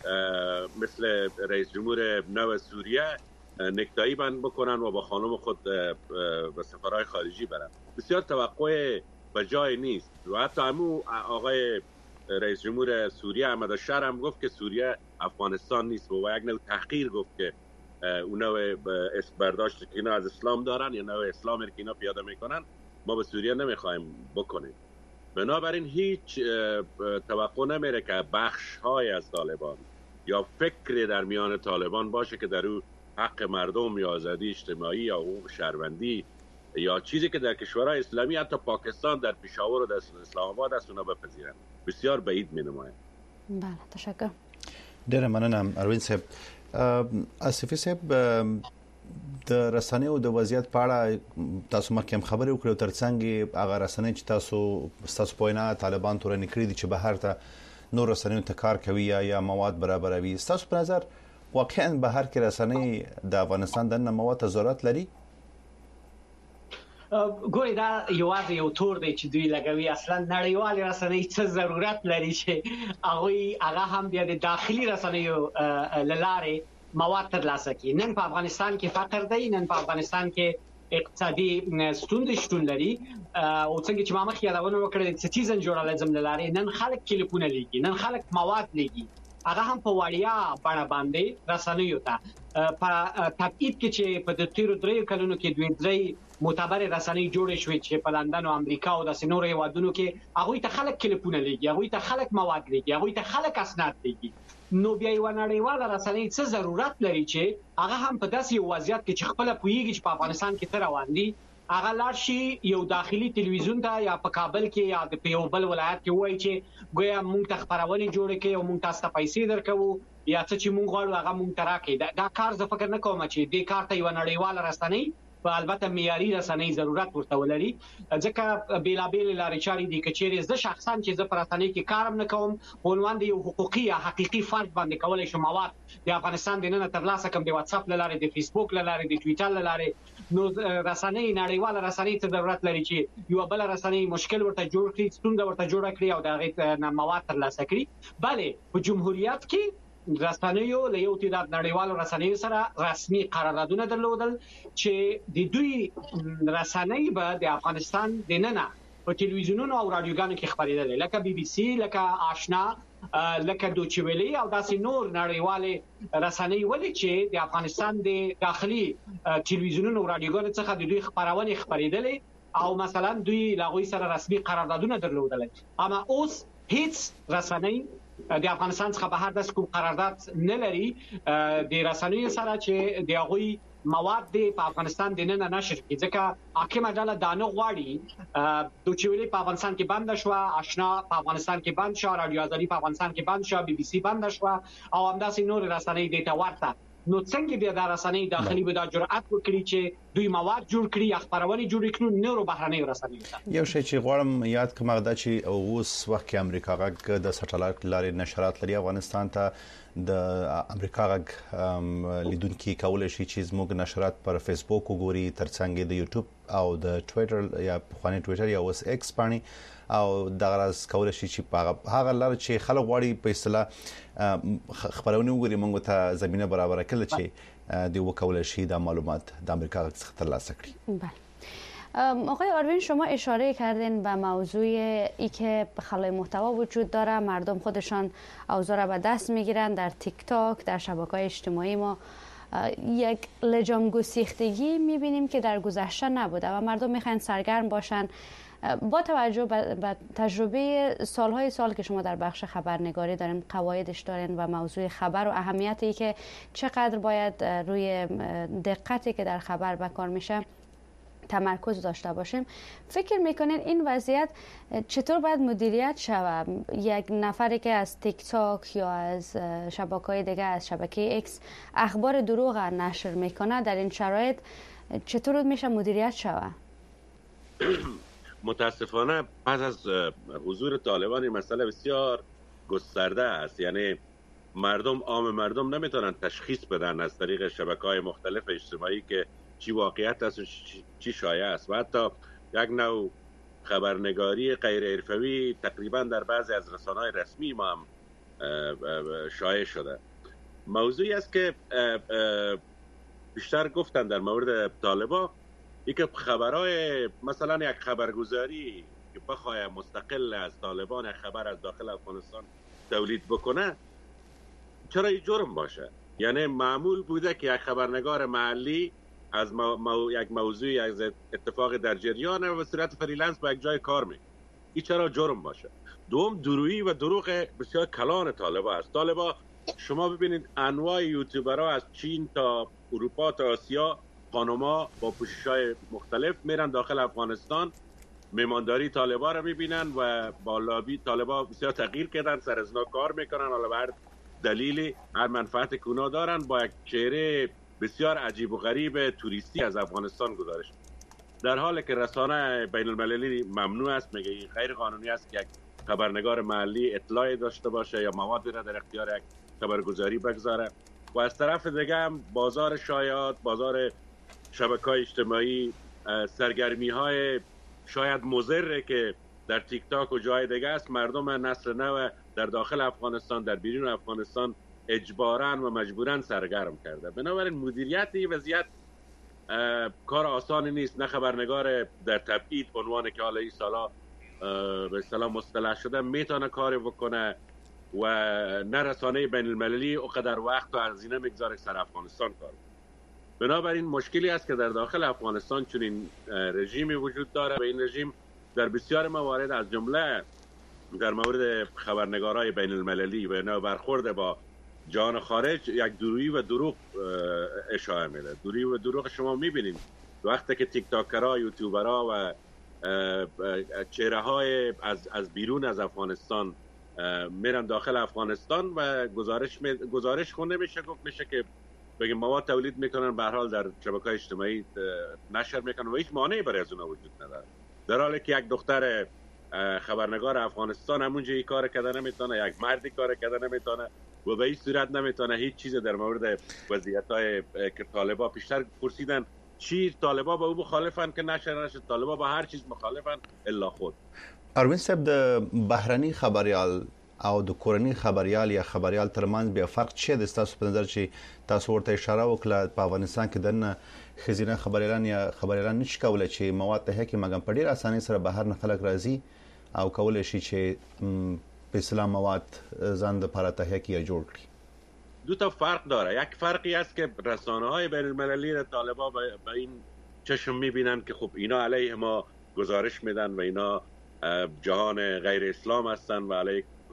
Speaker 4: مثل رئیس جمهور نو سوریه نکتایی بند بکنن و با خانم خود به سفرهای خارجی برن. بسیار توقع بجای نیست. و حتی همون آقای رئیس جمهور سوریه احمد شهر هم گفت که سوریه افغانستان نیست و یک نوع تحقیر گفت که اون نوع برداشت که اینا از اسلام دارن یا نوع اسلامی که اینا پیاده میکنن ما به سوریه نمیخوایم بکنیم. بنابراین هیچ توقع نمیره که بخش های از طالبان یا فکر در میان طالبان باشه که در او حق مردم یا آزادی اجتماعی یا حقوق شهروندی یا چیزی که در کشورهای اسلامی حتی پاکستان در پشاور و در اسلام آباد است اونا بپذیرن. بسیار بعید می نماید.
Speaker 2: بله، تشکر.
Speaker 1: ډیره مننه اروین صاحب. آصفی صاحب د رسنیو د وضعیت په اړه تاسو مخکې هم خبرې وکړو، ترڅنګ هغه رسنۍ چې تاسو تاسو په وینا طالبان تورن کړی دي چې بهر ته نور رسنیو ته کار کوي یا مواد برابروي، تاسو په نظر واقعا بهر کې رسنۍ د افغانستان د مواد ضرورت لري؟
Speaker 3: ګورې دا یوازې یو تور دی چې دوی لګوي، اصلا نړیوال رسنۍ څه ضرورت لري چې هغه هغه هم بیا د داخلي رسنیو لاره مواد ترلاسه کړي. نن په افغانستان کې فقر دی، نن په افغانستان کې اقتصادي ستونزې شتون لري او څنګه چې ما مخکې یادونه وکړه د سټیزن ژورنالیزم لاره نن خلک کلیپونه لیکي، نن خلک مواد لیکي، هغه هم په وړیا بڼه باندې رسنیو ته په تبعید کې چې په تیرو دریو کلونو کې دوی درې معتبر رسنۍ جوړې شوې چې په لندن او امریکا او د سينورو هیوادونو کې هغه ته خلک کلیپونه لیکي، هغه ته خلک مواد لیکي، هغه ته خلک اسناد لیکي. نو بیا یو نړیواله رسنۍ څه ضرورت لري چې هغه هم په داسې وضعیت کې چې خپل پویږي چې په افغانستان کې تر روان دي هغه لاړ شي یو داخلي تلویزیون ته یا په کابل کې یا د یو بل ولایت کې وایي چې ګویا مونږ ته خبرونه جوړ کړي او مونږ تاسو ته پیسې درکو یا څه چې مونږ غواړو هغه مونږ ته راکړي. دا کار زه فکر نه کوم چې دې کار ته یو نړیواله رسنۍ په البته معیاري رسنۍ ضرورت ورته ولري، ځکه بیلابیل لارې چارې دي کچېرې زه شخصا چې زه پر رسنۍ کې کارم نه کوم په عنوان د یو حقوقي یا حقيقي فرد باندې کولای شم مواد د افغانستان د نن ترلاسه کوم د واتس اپ لاره، د فیسبوک لاره، د ټویټر لاره. نو رسنۍ نړیواله رسنۍ ته ضرورت لري چې یو بل رسنۍ مشکل ورته جوړ کړي، ستونزه ورته جوړ کړي او د هغه مواد ترلاسه کړي. بله په جمهوریت کې رسنیو له یو تعداد نړیوالو رسنیو سره رسمي قراردادونه درلودل چې د دوی رسنۍ به د افغانستان د ننه په ټلویزیونونو او رادیوګانو کې خبرېدل، لکه بي بي سي، لکه آشنا، لکه دوچې ویلي او داسې نور نړیوالې رسنۍ ولې چې د افغانستان د داخلي ټلویزیونونو او رادیوګانو څخه د دوی خبرونه خبرېدل او مثلا دوی له غوي سره رسمي قراردادونه درلودل. اما اوس هیڅ رسنۍ د افغانستان څخه بهر د کوم قرارداد نه لري د رسنیو سره چې د هغوی مواد دی په افغانستان د نن نشر کې ځکه حاکم ډله دانه غواړي دوچويلي په افغانستان کې بند شو، آشنا په افغانستان کې بند شو، رادیو ازادي په افغانستان کې بند شو، بي بي سي بند شو او همداسې نور رسنۍ د تا ورته. نو څنګه بیا د رسنۍ داخلي به د جرأت وکړي چې دوی مواد جوړ کړي، خبرونه جوړ کړي، نورو بهرنۍ رسنۍ ته.
Speaker 1: یو شی چې غواړم یاد کوم دا چې اوس وخت کې امریکا غږ د سټلایټ لارې نشرات لري افغانستان ته. د امریکا غږ لیدونکو کولای شي چې زموږ نشرات پر فیسبوک وګوري، ترڅنګ د یوټیوب او د ټوئیټر یا پخوانی ټوئیټر یا اوس ایکس باندې، او د غرض کولای شي چې هغه لار چې خلک غواړي په اصطلاح خبرونه وګوري موږ ته زمينه برابر کړي چې دی وکولای شي د معلومات د امریکا غږ څخه ترلاسه کړي.
Speaker 2: بله آقای آروین، شما اشاره کردین به موضوع ای که خلای محتوا وجود داره، مردم خودشان اوضاع را به دست میگیرن در تیک تاک، در شبکه‌های اجتماعی. ما یک لجام گسیختگی میبینیم که در گذشته نبوده و مردم میخواین سرگرم باشن. با توجه به تجربه سالهای سال که شما در بخش خبرنگاری دارین، قواعدش دارین و موضوع خبر و اهمیتی که چقدر باید روی دقتی که در خبر به کار میشه تمرکز داشته باشیم، فکر میکنین این وضعیت چطور باید مدیریت شود؟ یک نفری که از تیک تاک یا از شبکه‌های دیگه، از شبکه ایکس اخبار دروغ نشر میکنه، در این شرایط چطور میشه مدیریت شود؟
Speaker 4: متاسفانه پس از حضور طالبان این مسئله بسیار گسترده است. یعنی مردم، عام مردم نمیتونن تشخیص بدن از طریق شبکه‌های مختلف اجتماعی که چی واقعیت است و چی شایعه است، و حتی یک نوع خبرنگاری غیر حرفه‌ای تقریبا در بعضی از رسانه‌های رسمی ما هم شایع شده. موضوعی است که بیشتر گفتن در مورد طالبان، ای که خبرهای مثلا یک خبرگزاری که بخواه مستقل از طالبان یک خبر از داخل افغانستان تولید بکنه چرا این جرم باشه؟ یعنی معمول بوده که یک خبرنگار محلی از مو... مو... یک موضوعی از اتفاق در جریانه و به صورت فریلنس با یک جای کار میکنه. این چرا جرم باشه؟ دوم، درویی و دروغ بسیار کلان طالبان است. طالبان شما ببینید انواع یوتیوبرها از چین تا اروپا تا آسیا، خانوما با پوشش‌های مختلف میرن داخل افغانستان، میمانداری طالبان رو میبینن و با لابی طالبان بسیار تغییر کردن، سر از اینا کار میکنن، حالا به هر دلیلی هر منفعت کونا دارن، با یک چهره بسیار عجیب و غریب توریستی از افغانستان گزارش. در حالی که رسانه بین المللی ممنوع است، میگه این غیر قانونی است که یک خبرنگار محلی اطلاعی داشته باشه یا مواد را در اختیار یک خبرگزاری بگذاره. و از طرف دیگه هم بازار شایعات، بازار شبکه‌های اجتماعی، سرگرمی های شاید مضره که در تیک تاک و جای دیگه است، مردم نسل نو در داخل افغانستان، در بیرون افغانستان اجباراً و مجبوراً سرگرم کرده. بنابراین مدیریت این وضعیت کار آسانی نیست. نه خبرنگار در تبعید عنوان که حالا این سالا به اصطلاح مصطلح شده میتونه کاری بکنه و نه رسانه بین المللی اونقدر وقت و هزینه میگذاره سر افغانستان کار. بنابراین مشکلی است که در داخل افغانستان چنین رژیمی وجود داره و این رژیم در بسیار موارد از جمله در مورد خبرنگارای بین المللی و اینا برخورد با جهان خارج یک درویی و دروغ اشاعه میده. درویی و دروغ شما میبینید وقتی که تیک تاکرها، یوتیوبرها و چهره های از از بیرون از افغانستان میرن داخل افغانستان و گزارش می... گزارش خونده میشه، گفت میشه که بگیم مواد تولید میکنن، به هر حال در شبکه‌های اجتماعی نشر میکنن و هیچ مانعی برای از اونها وجود نداره. در حالی که یک دختر خبرنگار افغانستان همونجا این کار کردن نمیتونه، یک مردی کار کردن نمیتونه و به این صورت نمیتونه هیچ چیز در مورد وضعیت‌های که طالبا پیشتر پرسیدن چی طالبا با او مخالفن که نشر نشه، طالبا با هر چیز مخالفن الا خود.
Speaker 1: اروین صاحب، د بهرني خبريال او د کورني خبريال یا خبريال ترمنځ بیا فرق څه د تاسو په نظر چې تاسو ورته اشاره وکړه په افغانستان کې دنه خزینه خبريالان یا خبريالان نشي کولای چې مواد ته کې مګم په ډیر اساني سره بهر نه خلک راځي او کولای شي چې په اسلام مواد ځان د لپاره ته کې جوړ کړي.
Speaker 4: دو تا فرق داره. یک فرقی است که رسانه‌های بین المللی طالبا به این چشم می‌بینن که خب اینا علیه ما گزارش میدن و اینا جهان غیر اسلام هستن و علیه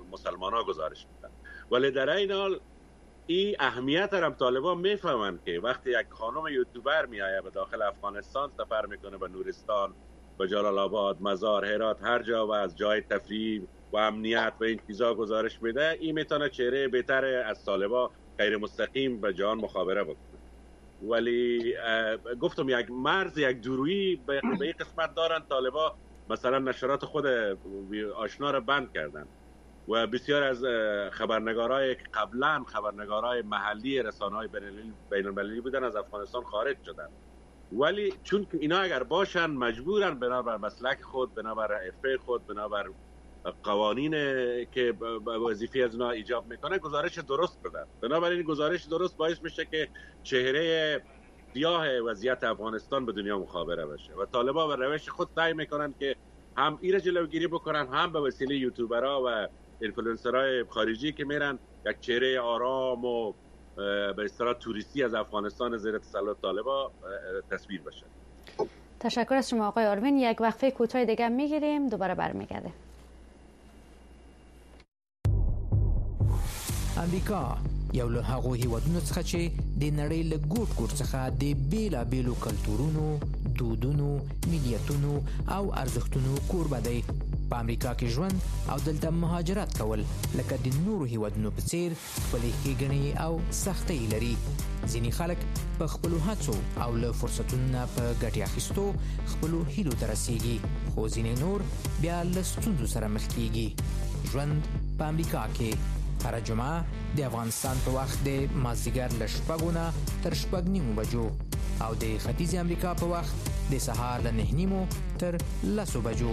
Speaker 4: مسلمان ها گزارش میدن. ولی در این حال این اهمیت هم طالبان میفهمند که وقتی یک خانم یوتیوبر میآید به داخل افغانستان، سفر میکنه به نورستان، به جلال آباد، مزار، هرات، هر جا و از جای تفریح و امنیت و این چیزا گزارش میده، این میتونه چهره بهتر از طالبان غیر مستقیم به جهان مخابره بکنه. ولی گفتم یک مرز، یک دورویی به این قسمت دارن طالبان. مثلا نشرات خود آشنا را بند کردن و بسیار از خبرنگارای که قبلا خبرنگارای محلی رسانه‌های بین المللی بودن از افغانستان خارج شدن. ولی چون که اینا اگر باشن مجبورن بنابر مسلک خود، بنابر افه خود، بنابر قوانین که وظیفه از اینا ایجاب میکنه گزارش درست بدن. بنابراین گزارش درست باعث میشه که چهره سیاه وضعیت افغانستان به دنیا مخابره بشه و طالبان به روش خود سعی میکنن که هم ایره جلوگیری بکنن، هم به وسیله یوتیوبرها و اینفلوئنسرهای خارجی که میرن یک چهره آرام و به اصطلاح توریستی از افغانستان زیر تسلط طالبان تصویر بشه.
Speaker 2: تشکر از شما آقای آروین. یک وقفه کوتاه دیگه میگیریم، دوباره برمیگردیم.
Speaker 6: امریکا یو له هغو هیوادونو څخه چې د نړۍ له ګوټ ګوټ څخه د بیلابیلو کلتورونو، دودونو، ملیتونو او ارزښتونو کوربه دی. په امریکا کې ژوند او دلته مهاجرت کول لکه د نورو هیوادونو په څیر خپلې ښېګڼې او سختۍ لري. ځینې خلک په خپلو هڅو او له فرصتونو نه په ګټې اخیستو خپلو هیلو ته رسیږي، خو ځینې نور بیا له ستونزو سره مخ کیږي. ژوند په امریکا کې هر جمعه د افغانستان په وخت د مازدیګر له شپږو نه تر شپږ نیمو بجو او د ختیځ امریکا په وخت د سهار له نه نیمو تر لسو بجو.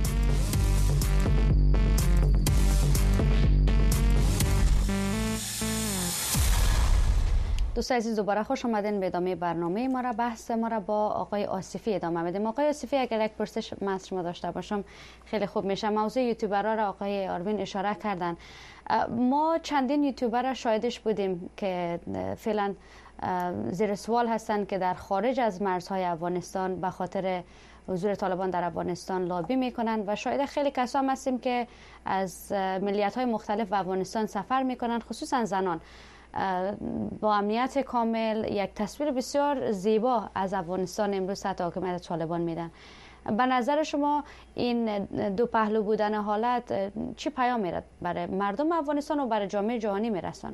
Speaker 2: دوست عزیز دوباره خوش آمدین به ادامه برنامه ما را. بحث ما را با آقای آصفی ادامه میدیم. آقای آصفی، اگر یک پرسش من از شما داشته باشم خیلی خوب میشه. موضوع یوتیوبرها را آقای آروین اشاره کردن. ما چندین یوتیوبر شاهدش بودیم که فعلا زیر سوال هستند که در خارج از مرزهای افغانستان به خاطر حضور طالبان در افغانستان لابی میکنن و شاید خیلی کسا هم هستیم که از ملیت‌های مختلف به افغانستان سفر میکنن، خصوصا زنان، با امنیت کامل یک تصویر بسیار زیبا از افغانستان امروز تحت حاکمیت طالبان میدن. به نظر شما این دو پهلو بودن حالت چی پیام میرد برای مردم افغانستان و برای جامعه جهانی میرسانه؟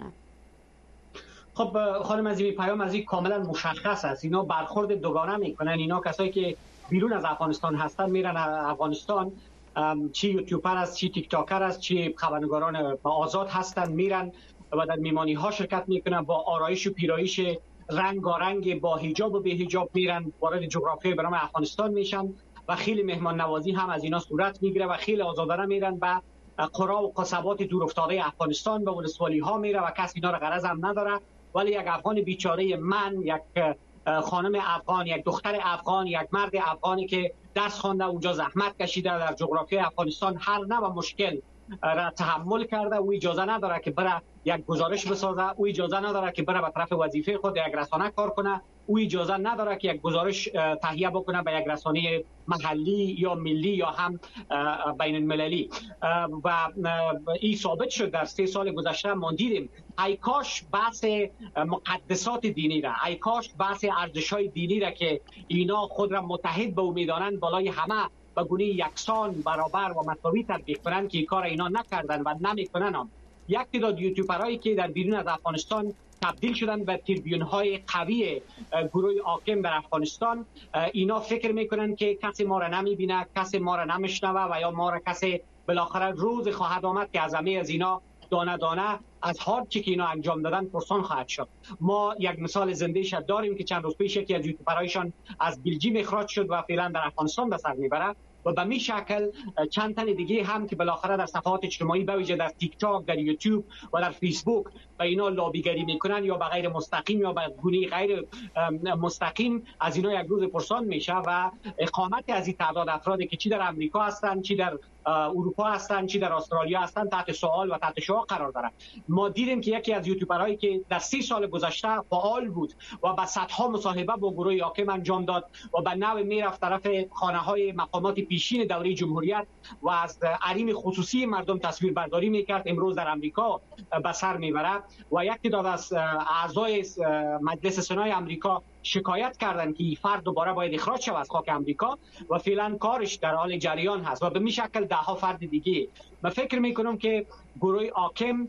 Speaker 3: خب خانم عزیزی، پیام از این کاملا مشخص است. اینا برخورد دوگانه میکنن. اینا کسایی که بیرون از افغانستان هستن میرن افغانستان، چی یوتیوبر است، چی تیک تاکر است، چی خبرنگاران آزاد هستن، میرن و در میمانی ها شرکت میکنن، با آرایش و پیرایش رنگارنگ، با حجاب و بی حجاب میرن، وارد جغرافیای برام افغانستان میشن و خیلی مهمان نوازی هم از اینا صورت میگیره و خیلی آزادانه میرن به قرا و قصبات دور افتاده افغانستان، به ولسوالی ها میره و کسی اینا رو غرض هم نداره. ولی یک افغان بیچاره من، یک خانم افغان، یک دختر افغان، یک مرد افغانی که درس خوانده اونجا زحمت کشیده، در جغرافیای افغانستان هر نوع مشکل را تحمل کرده، او اجازه نداره که بره یک گزارش بسازه، او اجازه نداره که بره به طرف وظیفه خود یک رسانه کار کنه، او اجازه نداره که یک گزارش تهیه بکنه به یک رسانه محلی یا ملی یا هم بین المللی. و این ثابت شد در سه سال گذشته. ما دیدیم ای کاش بحث مقدسات دینی را، ای کاش بحث ارزش‌های دینی را که اینا خود را متحد به او می‌دانند بالای همه به گونه یکسان، برابر و مساوی تطبیق کنند، که این کار اینا نکردن و نمیکنن. هم یک تعداد یوتیوبرایی که در بیرون از افغانستان تبدیل شدن به تریبیون های قوی گروه حاکم در افغانستان، اینا فکر میکنن که کسی ما را نمیبینه، کسی ما را نمیشنوه و یا ما را کسی بالاخره روز خواهد آمد که از همه از اینا دانه دانه از هر چی که اینا انجام دادن پرسان خواهد شد. ما یک مثال زنده شد داریم که چند روز پیش یکی از یوتیوبرایشان از بلژیم اخراج شد و فعلا در افغانستان به سر میبره و به می شکل چند تن دیگه هم که بالاخره در صفحات اجتماعی به ویژه در تیک تاک، در یوتیوب و در فیسبوک و اینا لابیگری میکنن، یا به غیر مستقیم یا به گونه غیر مستقیم از اینا یک روز پرسان میشه و اقامت از این تعداد افرادی که چی در امریکا هستن، چی در اروپا هستند چی در استرالیا هستند تحت سوال و تحت شعاع قرار دارند. ما دیدیم که یکی از یوتیوبرهایی که در سی سال گذشته فعال بود و با صدها مصاحبه با گروه حاکم انجام داد و به نوع میرفت طرف خانه‌های مقامات پیشین دوره جمهوریت و از حریم خصوصی مردم تصویر برداری میکرد، امروز در امریکا به سر میبره و یک تعداد از اعضای مجلس سنای امریکا شکایت کردند که این فرد دوباره باید اخراج شود از خاک امریکا و فعلا کارش در حال جریان هست و به می شکل ده ها فرد دیگه. من فکر میکنم که گروه حاکم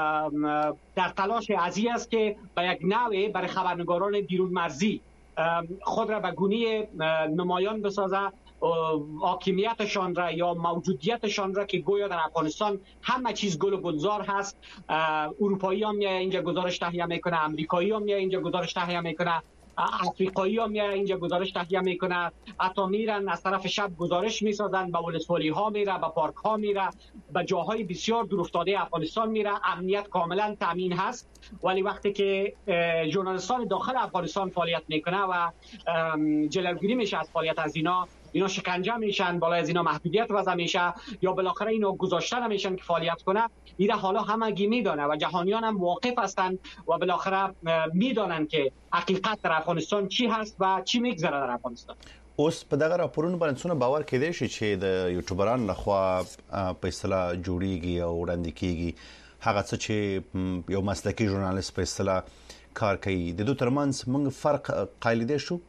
Speaker 3: در تلاش عزیز است که به یک نوع برای خبرنگاران بیرون مرزی خود را به گونه نمایان بسازه، حاکمیتشان را یا موجودیتشان را که گویا در افغانستان همه چیز گل و گلزار هست. اروپایی هم میاد اینجا گزارش تهیه میکنه، امریکایی هم میاد اینجا گزارش تهیه میکنه، افریقایی هم میاد اینجا گزارش تهیه میکنه، حتی میرن از طرف شب گزارش میسازن، به ولسوالی ها میره، به پارک ها میره، به جاهای بسیار دورافتاده افغانستان میره. امنیت کاملا تامین هست، ولی وقتی که ژورنالیستان داخل افغانستان فعالیت میکنه و جلوگیری میشه از فعالیت از اینا، اینا شکنجه میشن، بالای از اینا محدودیت وضع میشه یا بالاخره اینا گذاشته نمیشن که فعالیت کنه. اینا حالا همگی میدانه و جهانیان هم واقف هستند و بالاخره میدانن که حقیقت در افغانستان چی هست و چی میگذره در افغانستان.
Speaker 1: اوس په دغه راپورونو باندې څونه باور کېدای شي چې د یوټیوبرانو لخوا په اصطلاح جوړیږي او وړاندې کیږي هغه څه چې یو مسلکي ژورنالیست په اصطلاح کار کوي، د دوی ترمنځ موږ فرق قایل دي شو؟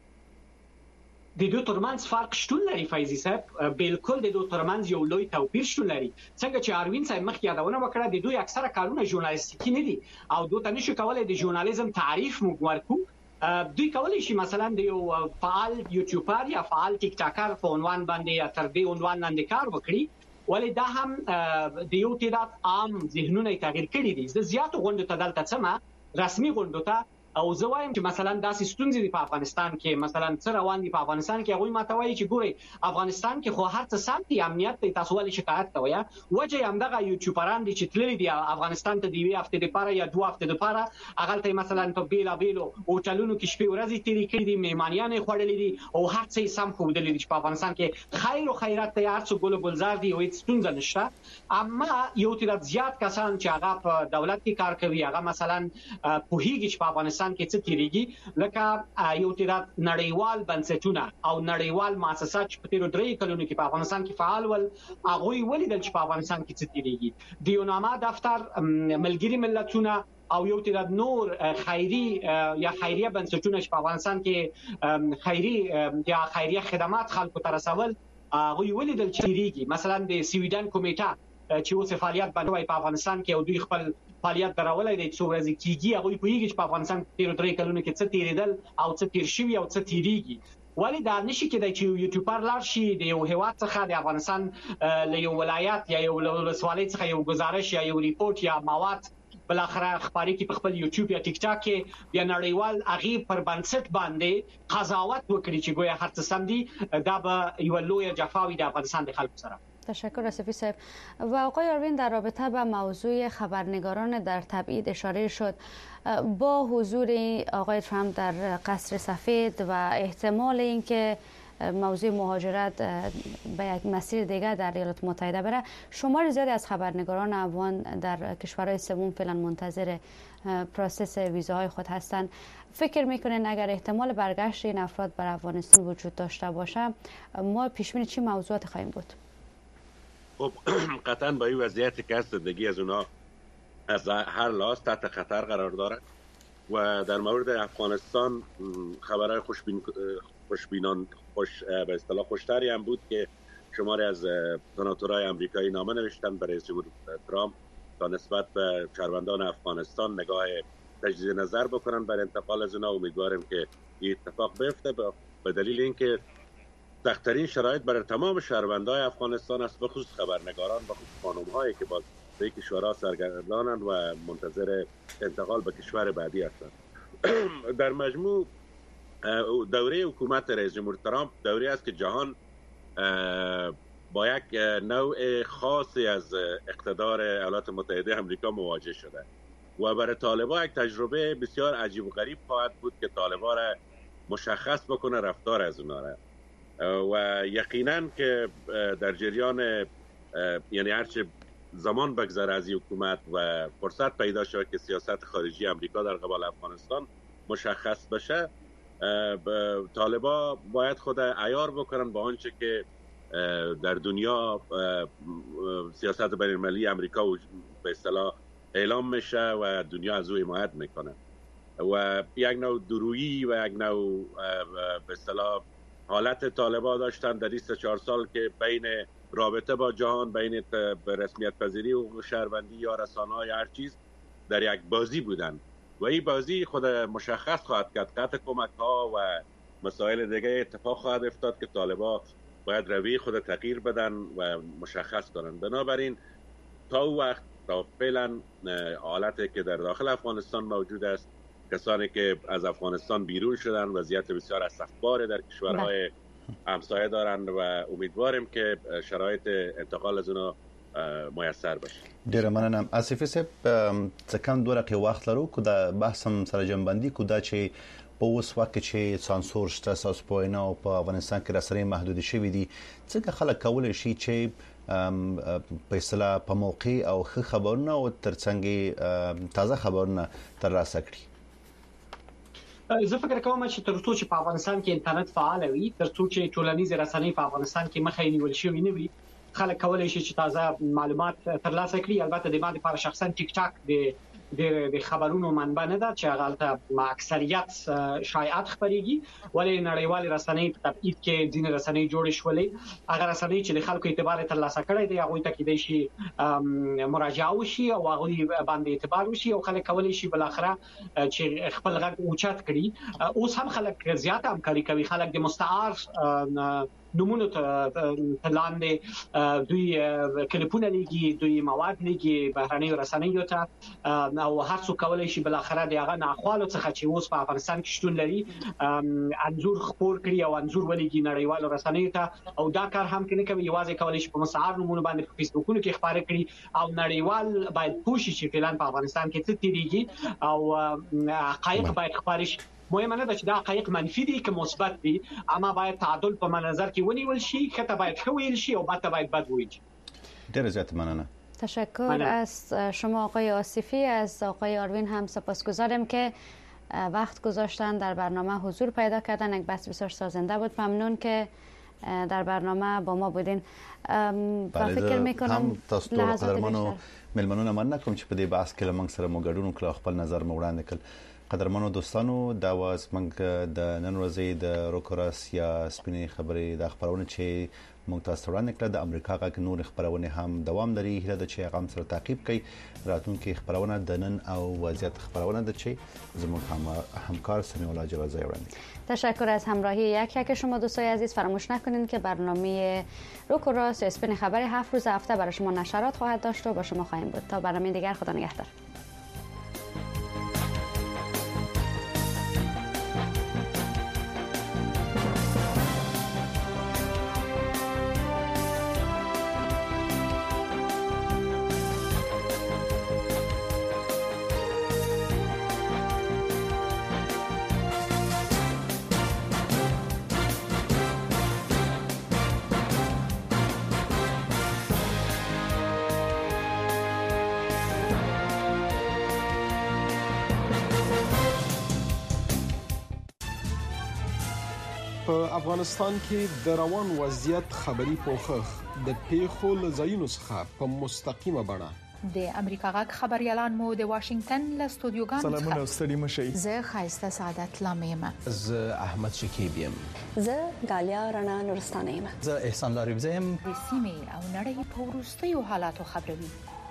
Speaker 3: د دوی ترمنځ فرق شتون لري فیضی صاحب، بالکل د دوی ترمنځ یو لوی توپیر شتون لري. څنګه چې اروین صاحب مخکې یادونه وکړه، د دوی اکثره کارونه ژورنالیستیکي نه دي او دوی ته نشي کولای د ژورنالیزم تعریف موږ ورکو. دوی کولی شي مثلا د یو فعال یوټیوبر یا فعال ټیک ټاکر په عنوان باندې یا تر دې عنوان باندې کار وکړي، ولی دا هم د یو تعداد عام ذهنونه تغییر کړي دي. زه زیاتو غونډو ته دلته څمه، رسمي غونډو ته، او زه وایم چې مثلا داسې ستونزې دي په افغانستان کې، مثلا څه روان دي په افغانستان کې، هغوی ماته وایي چې ګورئ افغانستان کې خو هر څه سم دي، امنیت دی، تاسو ولې شکایت کوئ؟ وجه یې همدغه یوټیوبران دي چې تللي دي افغانستان ته د یوې هفتې دپاره یا دوه هفتې دپاره، هغلته مثلا په بېلابېلو هوټلونو کې شپې ورځې تېرې کړي دي، مهمانیانې خوړلې دي او هر څه یې سم ښودلي دي چې په افغانستان کې خیر و خیرات دی، هر څه ګل و ګلزار دي او هېڅ ستونزه نشته. اما یو تعداد زیات کسان چې هغه په دولت کې کار کوي، هغه مثلا پوهېږي چې په افغانستان کې څه تېرېږي، لکه یو تعداد نړیوال بنسټونه او نړیوال مؤسسات چې په تېرو درې کلونو کې په افغانستان کې فعال ول، هغوی ولیدل چې په افغانستان کې څه تېرېږي. د یوناما دفتر، ملګري ملتونه او یو تعداد نور خیری یا خیریه بنسټونه چې په افغانستان کې خیری یا خیریه خدمات خلکو ته رسول، هغوی ولیدل چې تېرېږي. مثلا د سویډن کمیټه چې اوس فعالیت باندې په افغانستان کې او دوی خپل فعالیت درولای دی څو ورځې کېږي، هغوی پوهېږي چې په افغانستان کې تېرو درې کلونو کې څه تېرېدل او څه تېر شوي او څه تېرېږي. ولې دا نشي کېدای چې یو یوټیوبر لاړ شي د یو هېواد څخه د افغانستان له یو ولایت یا یو ولسوالۍ څخه یو گزارش یا یو ریپورت یا مواد بالاخره خبرې کې په خپل یوټیوب یا ټیک ټاک کې بیا نړیوال هغې پر بنسټ باندې قضاوت وکړي چې ګویا هر څه سم دي، دا به یوه لویه جفا وي د افغانستان د خلکو سره.
Speaker 2: تشکر اسفی صاحب. و آقای آروین در رابطه با موضوع خبرنگاران در تبعید اشاره شد. با حضور آقای ترامپ در قصر سفید و احتمال اینکه موضوع مهاجرت به یک مسیر دیگر در ایالات متحده بره، شمار زیادی از خبرنگاران افغان در کشورهای سوم فعلا منتظر پروسس ویزاهای خود هستند. فکر میکنین اگر احتمال برگشت این افراد بر افغانستان وجود داشته باشه، ما پیش بینی چی موضوعات خواهیم بود؟
Speaker 4: خب قطعا با این وضعیتی که هست زندگی از اونا از هر لحاظ تحت خطر قرار دارد و در مورد افغانستان خبرهای خوشبین خوشبینان خوش به اصطلاح خوشتری هم بود که شماری از سناتورهای آمریکایی نامه نوشتن برای رئیس جمهور ترامپ تا نسبت به شهروندان افغانستان نگاه تجدید نظر بکنن بر انتقال از اونا. امیدواریم که این اتفاق بیفته به دلیل اینکه سخت‌ترین شرایط برای تمام شهروندان افغانستان است، به خصوص خبرنگاران و خصوص خانم‌هایی که با به کشورها سرگردانند و منتظر انتقال به کشور بعدی هستند. در مجموع دوره حکومت رئیس جمهور ترامپ دوره است که جهان با یک نوع خاصی از اقتدار ایالات متحده آمریکا مواجه شده و برای طالبان یک تجربه بسیار عجیب و غریب خواهد بود که طالبان را مشخص بکنه رفتار از اونا را و یقینا که در جریان یعنی هرچه زمان بگذره از این حکومت و فرصت پیدا شد که سیاست خارجی امریکا در قبال افغانستان مشخص بشه، طالبا باید خود عیار بکنن با آنچه که در دنیا سیاست بین المللی امریکا به اصطلاح اعلام میشه و دنیا از او حمایت میکنه و یک نوع درویی و یک نوع به اصطلاح حالت طالبا داشتن در این سه چهار سال که بین رابطه با جهان، بین رسمیت پذیری و شهروندی یا رسانه‌های هر چیز در یک بازی بودن و این بازی خود مشخص خواهد کرد قطع کمک ها و مسائل دیگه اتفاق خواهد افتاد که طالبا باید روی خود تغییر بدن و مشخص کنن. بنابراین تا او وقت تا فعلا حالتی که در داخل افغانستان موجود است، کسانی که از افغانستان بیرون شدن وضعیت بسیار اسفبار در کشورهای همسایه دارند و امیدواریم که شرایط انتقال از اونا میسر بشه.
Speaker 1: ډیره مننه. آصفي صاحب څه کم دوه دقیقې وخت لرو که دا بحث هم سره جنبندي کو دا چې په اوس وخت کې چې سانسور شته اساس پوینه او په افغانستان کې رسنۍ محدود شوې دي، څنګه خلک کولای شي چې په اصطلاح په موقع او ښه خبرونه او ترڅنګ تازه خبرونه ترلاسه کړي؟
Speaker 3: زه فکر کوم چې تر څو چې په افغانستان کې انټرنیټ فعال وي، تر څو چې ټولنیز رسنۍ په افغانستان کې مخې نیول شوی نه وي، خلک کولای شي چې تازه معلومات ترلاسه کړي. البته د باندې لپاره شخصا ټیک ټاک د د خبرونو منبع نه ده چې هغه ته اکثریت شایعات خبريږي، ولې نړیوال رسنۍ په تبعید کې ځینې رسنۍ جوړې شولې. هغه رسنۍ چې د خلکو اعتبار ترلاسه کړي دي هغه ته کېدای شي مراجعه وشي او هغه باندې اعتبار وشي او خلک کولای شي بل اخره چې خپل غږ اوچت کړي. اوس هم خلک زیاته همکاري کوي، خلک د مستعار نمونه ته لاندې دوی کلیپونه لګي، دوی مواد لګي بهرنۍ رسنیو ته او هر څو کولای شي بل اخره د هغه ناخوالو څخه چې اوس په افغانستان کې شتون لري انزور خپور کړي او انزور ولګي نړیوالو رسنیو ته. او دا کار هم کنه کوي یوازې کولای شي په مستعار نمونه باندې په فیسبوکونو کې خبرې کړي او نړیوال باید پوښي چې فعلا په افغانستان کې څه تیریږي او حقایق باید خبرې شي. مهمه نه ده چې دا حقایق منفي دي که مثبت دي، اما باید تعادل په نظر کې ونیول شي، خطا باید ښه ویل شي او بد باید بد ویل شي.
Speaker 1: ډیره زیاته مننه.
Speaker 2: تشکر از شما آقای آصفی. از آقای آروین هم سپاسگزارم که وقت گذاشتن در برنامه حضور پیدا کردن. یک بحث بسیار سازنده بود. ممنون که در برنامه با ما بودین. و فکر میکنم
Speaker 1: هم تاسو ټول قدرمنو ملمنونه مننه کوم چې په دې بحث کې لمنګ سره مو ګډون کړ، خپل نظر مو وړاندې کړ. قدرمنو دوستانو، دا واز منګ د نن ورځې د روکراس یا سپینې خبرې د خبرونه چې موږ تاسو وړاندې کړل د امریکا غږ نور خبرونه هم دوام لري. هیله ده چې هغه سره تعقیب کړئ. راتلونکي خبرونه د نن او وضعیت خبرونه ده چې زموږ هم همکار سمیع الله جوازی وړاندې.
Speaker 2: تشکر از همراهی یک یک شما دوستای عزیز. فراموش نکنید که برنامه روکراس یا اسپین خبر هفت روز هفته برای شما نشرات خواهد داشت و با شما خواهیم بود. تا برنامه دیگر، خدا نگهدار.
Speaker 7: په افغانستان کې د روان وضعیت خبري پوښښ د پیښو له ځایونو څخه په مستقیمه بڼه
Speaker 8: د امریکا غږ خبريالان مو د واشنگټن له استودیوګانو څخه
Speaker 9: سلامونه ستړي مشي.
Speaker 8: زه خایسته سعادت لامیم.
Speaker 10: زه احمد شکیب یم.
Speaker 11: زه غالیا رڼا نورستانه یم.
Speaker 10: زه احسان لاریبزه یم.
Speaker 8: د سیمې او نړۍ په وروستیو حالاتو خبروي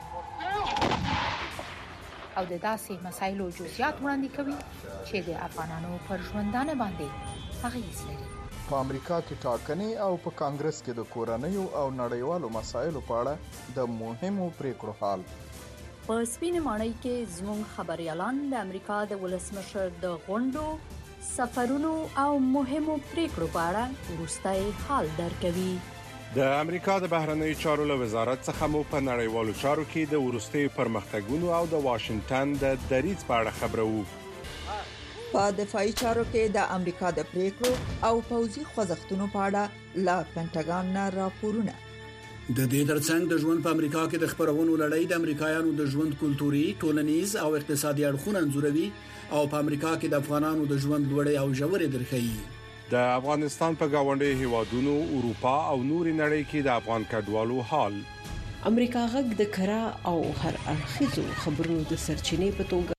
Speaker 8: او د داسې مسایلو جزئیات وړاندې کوي چې د افغانانو پر ژوندانه باندې اغیز لري.
Speaker 9: په امریکا کې ټاکنې او په کانګرس کې د کورنیو او نړیوالو مسایلو په اړه د مهمو پریکړو حال.
Speaker 11: په سپینه ماڼۍ کې زموږ خبريالان د امریکا د ولسمشر د غونډو، سفرونو او مهمو پریکړو په اړه وروستي حال درکوي.
Speaker 7: د امریکا د بهرنیو چارو له وزارت څخه مو په نړیوالو چارو کې د وروستي پرمختګونو او د واشنگټن د دریځ په اړه خبرو.
Speaker 12: په دفاعي چارو کې د امریکا د پریکړو او پوځي خوځښتونو په اړه لا پینټاګان نه راپورونه.
Speaker 13: د دې ترڅنګ د ژوند په امریکا کې د خبرونو لړۍ د امریکایانو د ژوند کلتوري، ټولنیز او اقتصادي اړخونه انځوروي او په امریکا کې د افغانانو د ژوند لوړې او ژورې درخي.
Speaker 7: د افغانستان په گاونډي هیوادونو، اروپا او نوري نړۍ کې د افغان کډوالو حال.
Speaker 14: امریکا غږ د کرا او هر اړخیزو خبرونو د سرچینې په توګه